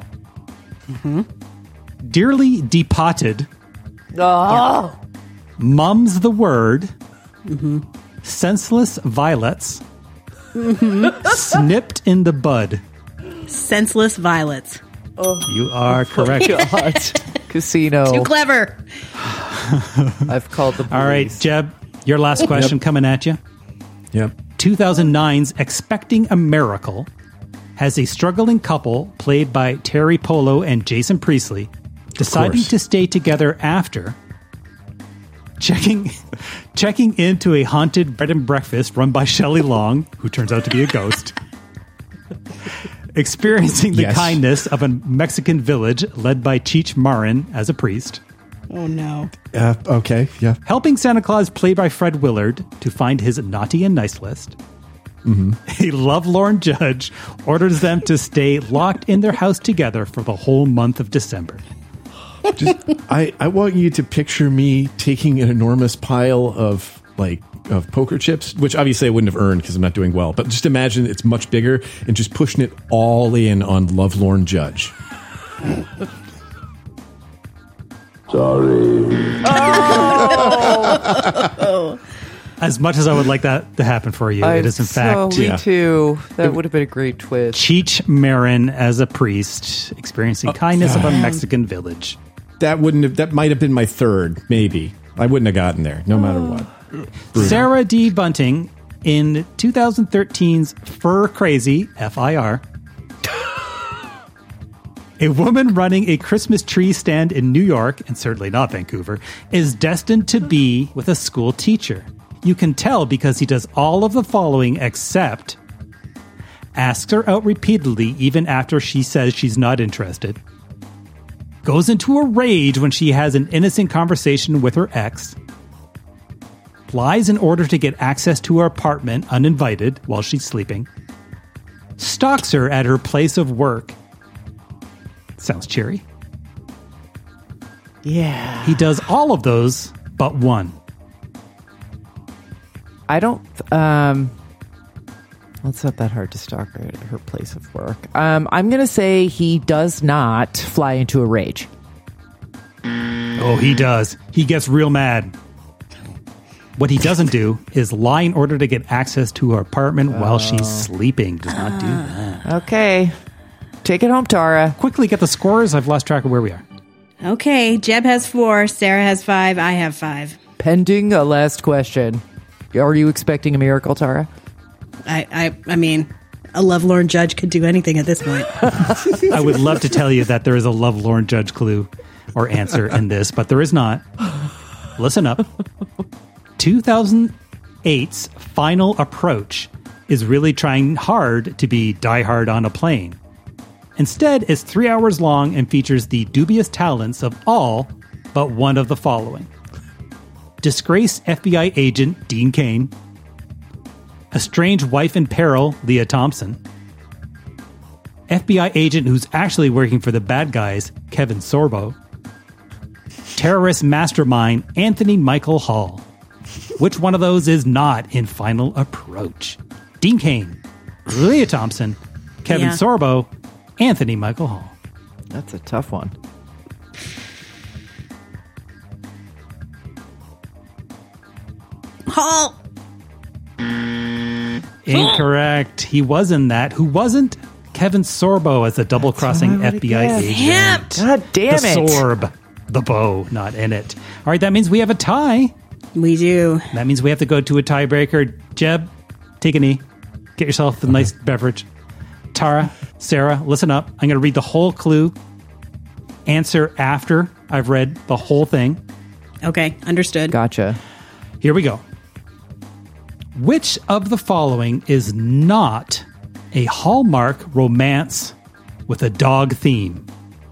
Dearly Depotted, Oh, Mum's the Word, Senseless Violets, Snipped in the Bud. Senseless violets. You are correct. God. Casino. Too clever. I've called the police. All right, Jeb, your last question coming at you. Yep. 2009's Expecting a Miracle has a struggling couple played by Terry Polo and Jason Priestley deciding course. to stay together after checking into a haunted bed and breakfast run by Shelley Long, who turns out to be a ghost, experiencing the Yes. kindness of a Mexican village led by Cheech Marin as a priest, Oh, no. Okay, yeah. Helping Santa Claus, played by Fred Willard, to find his naughty and nice list. A lovelorn judge orders them to stay locked in their house together for the whole month of December. I want you to picture me taking an enormous pile of poker chips, which obviously I wouldn't have earned because I'm not doing well. But just imagine it's much bigger and just pushing it all in on lovelorn judge. Sorry. Oh. As much as I would like that to happen for you, it is in fact... Me too. That would have been a great twist. Cheech Marin as a priest experiencing kindness of a Mexican village. That might have been my third, maybe. I wouldn't have gotten there, no matter what. Brutal. Sarah D. Bunting in 2013's Fur Crazy, FIR. A woman running a Christmas tree stand in New York, and certainly not Vancouver, is destined to be with a school teacher. You can tell because he does all of the following except asks her out repeatedly even after she says she's not interested, goes into a rage when she has an innocent conversation with her ex, lies in order to get access to her apartment uninvited while she's sleeping, stalks her at her place of work. Sounds cheery. Yeah. He does all of those but one. I don't... it's not that hard to stalk her at her place of work. I'm going to say he does not fly into a rage. Oh, he does. He gets real mad. What he doesn't do is lie in order to get access to her apartment while she's sleeping. Does not do that. Okay. Take it home, Tara. Quickly get the scores. I've lost track of where we are. Okay, Jeb has 4, Sarah has 5, I have 5. Pending a last question. Are you expecting a miracle, Tara? I mean, a lovelorn judge could do anything at this point. I would love to tell you that there is a lovelorn judge clue or answer in this, but there is not. Listen up. 2008's Final Approach is really trying hard to be Die Hard on a Plane. Instead, it's 3 hours long and features the dubious talents of all but one of the following. Disgraced FBI agent Dean Cain, a strange wife in peril, Leah Thompson, FBI agent who's actually working for the bad guys, Kevin Sorbo, terrorist mastermind Anthony Michael Hall. Which one of those is not in Final Approach? Dean Cain, Leah Thompson, Kevin Sorbo, Anthony Michael Hall. That's a tough one. Hall. Incorrect. He was in that. Who wasn't? Kevin Sorbo as a double-crossing FBI agent. God damn it. The Sorb. The bow, not in it. All right, that means we have a tie. We do. That means we have to go to a tiebreaker. Jeb, take a knee. Get yourself a nice beverage. Tara, Sarah, listen up. I'm going to read the whole clue. Answer after I've read the whole thing. Okay, understood. Gotcha. Here we go. Which of the following is not a Hallmark romance with a dog theme?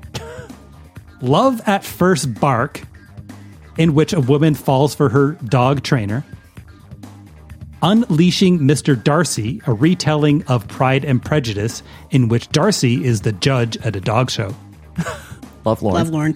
Love at First Bark, in which a woman falls for her dog trainer. Unleashing Mr. Darcy, a retelling of Pride and Prejudice, in which Darcy is the judge at a dog show. Lovelorn.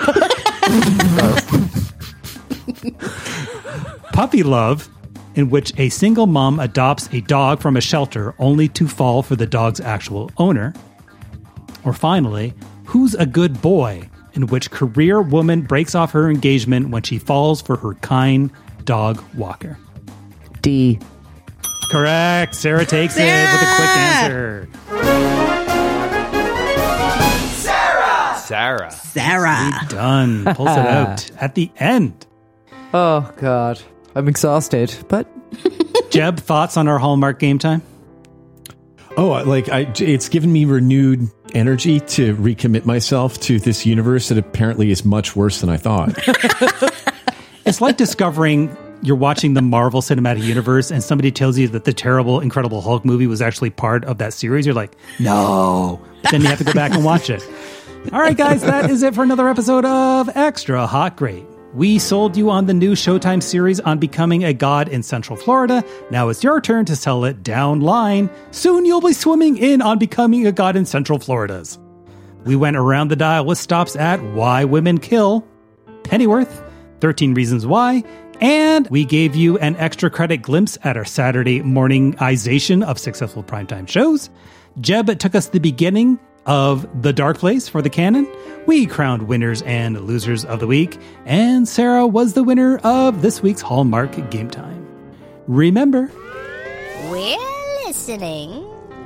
Puppy Love, in which a single mom adopts a dog from a shelter only to fall for the dog's actual owner. Or finally, Who's a Good Boy, in which career woman breaks off her engagement when she falls for her kind dog walker. D. Correct. Sarah takes it with a quick answer. Sarah. Done. Pulls it out at the end. Oh, God. I'm exhausted, but... Jeb, thoughts on our Hallmark Game Time? Oh, it's given me renewed energy to recommit myself to this universe that apparently is much worse than I thought. It's like discovering you're watching the Marvel Cinematic Universe and somebody tells you that the terrible Incredible Hulk movie was actually part of that series. You're like, no. But then you have to go back and watch it. All right, guys, that is it for another episode of Extra Hot Great. We sold you on the new Showtime series on becoming a god in Central Florida. Now it's your turn to sell it down line. Soon you'll be swimming in on becoming a god in Central Florida's. We went around the dial with stops at Why Women Kill, Pennyworth, 13 Reasons Why, and we gave you an extra credit glimpse at our Saturday morningization of successful primetime shows. Jeb took us to the beginning of The Dark Place for the canon. We crowned winners and losers of the week, and Sarah was the winner of this week's Hallmark Game Time. Remember, we're listening.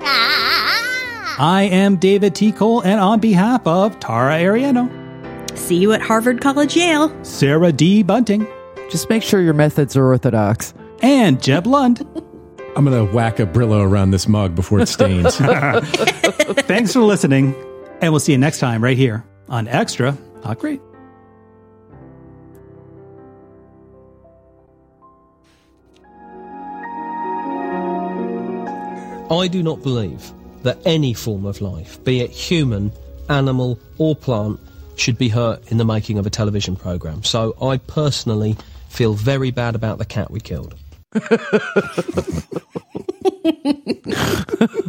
I am David T. Cole, and on behalf of Tara Ariano, see you at Harvard College Yale, Sarah D. Bunting, just make sure your methods are orthodox, and Jeb Lund. I'm going to whack a Brillo around this mug before it stains. Thanks for listening, and we'll see you next time right here on Extra Hot Great. I do not believe that any form of life, be it human, animal, or plant, should be hurt in the making of a television program. So I personally feel very bad about the cat we killed.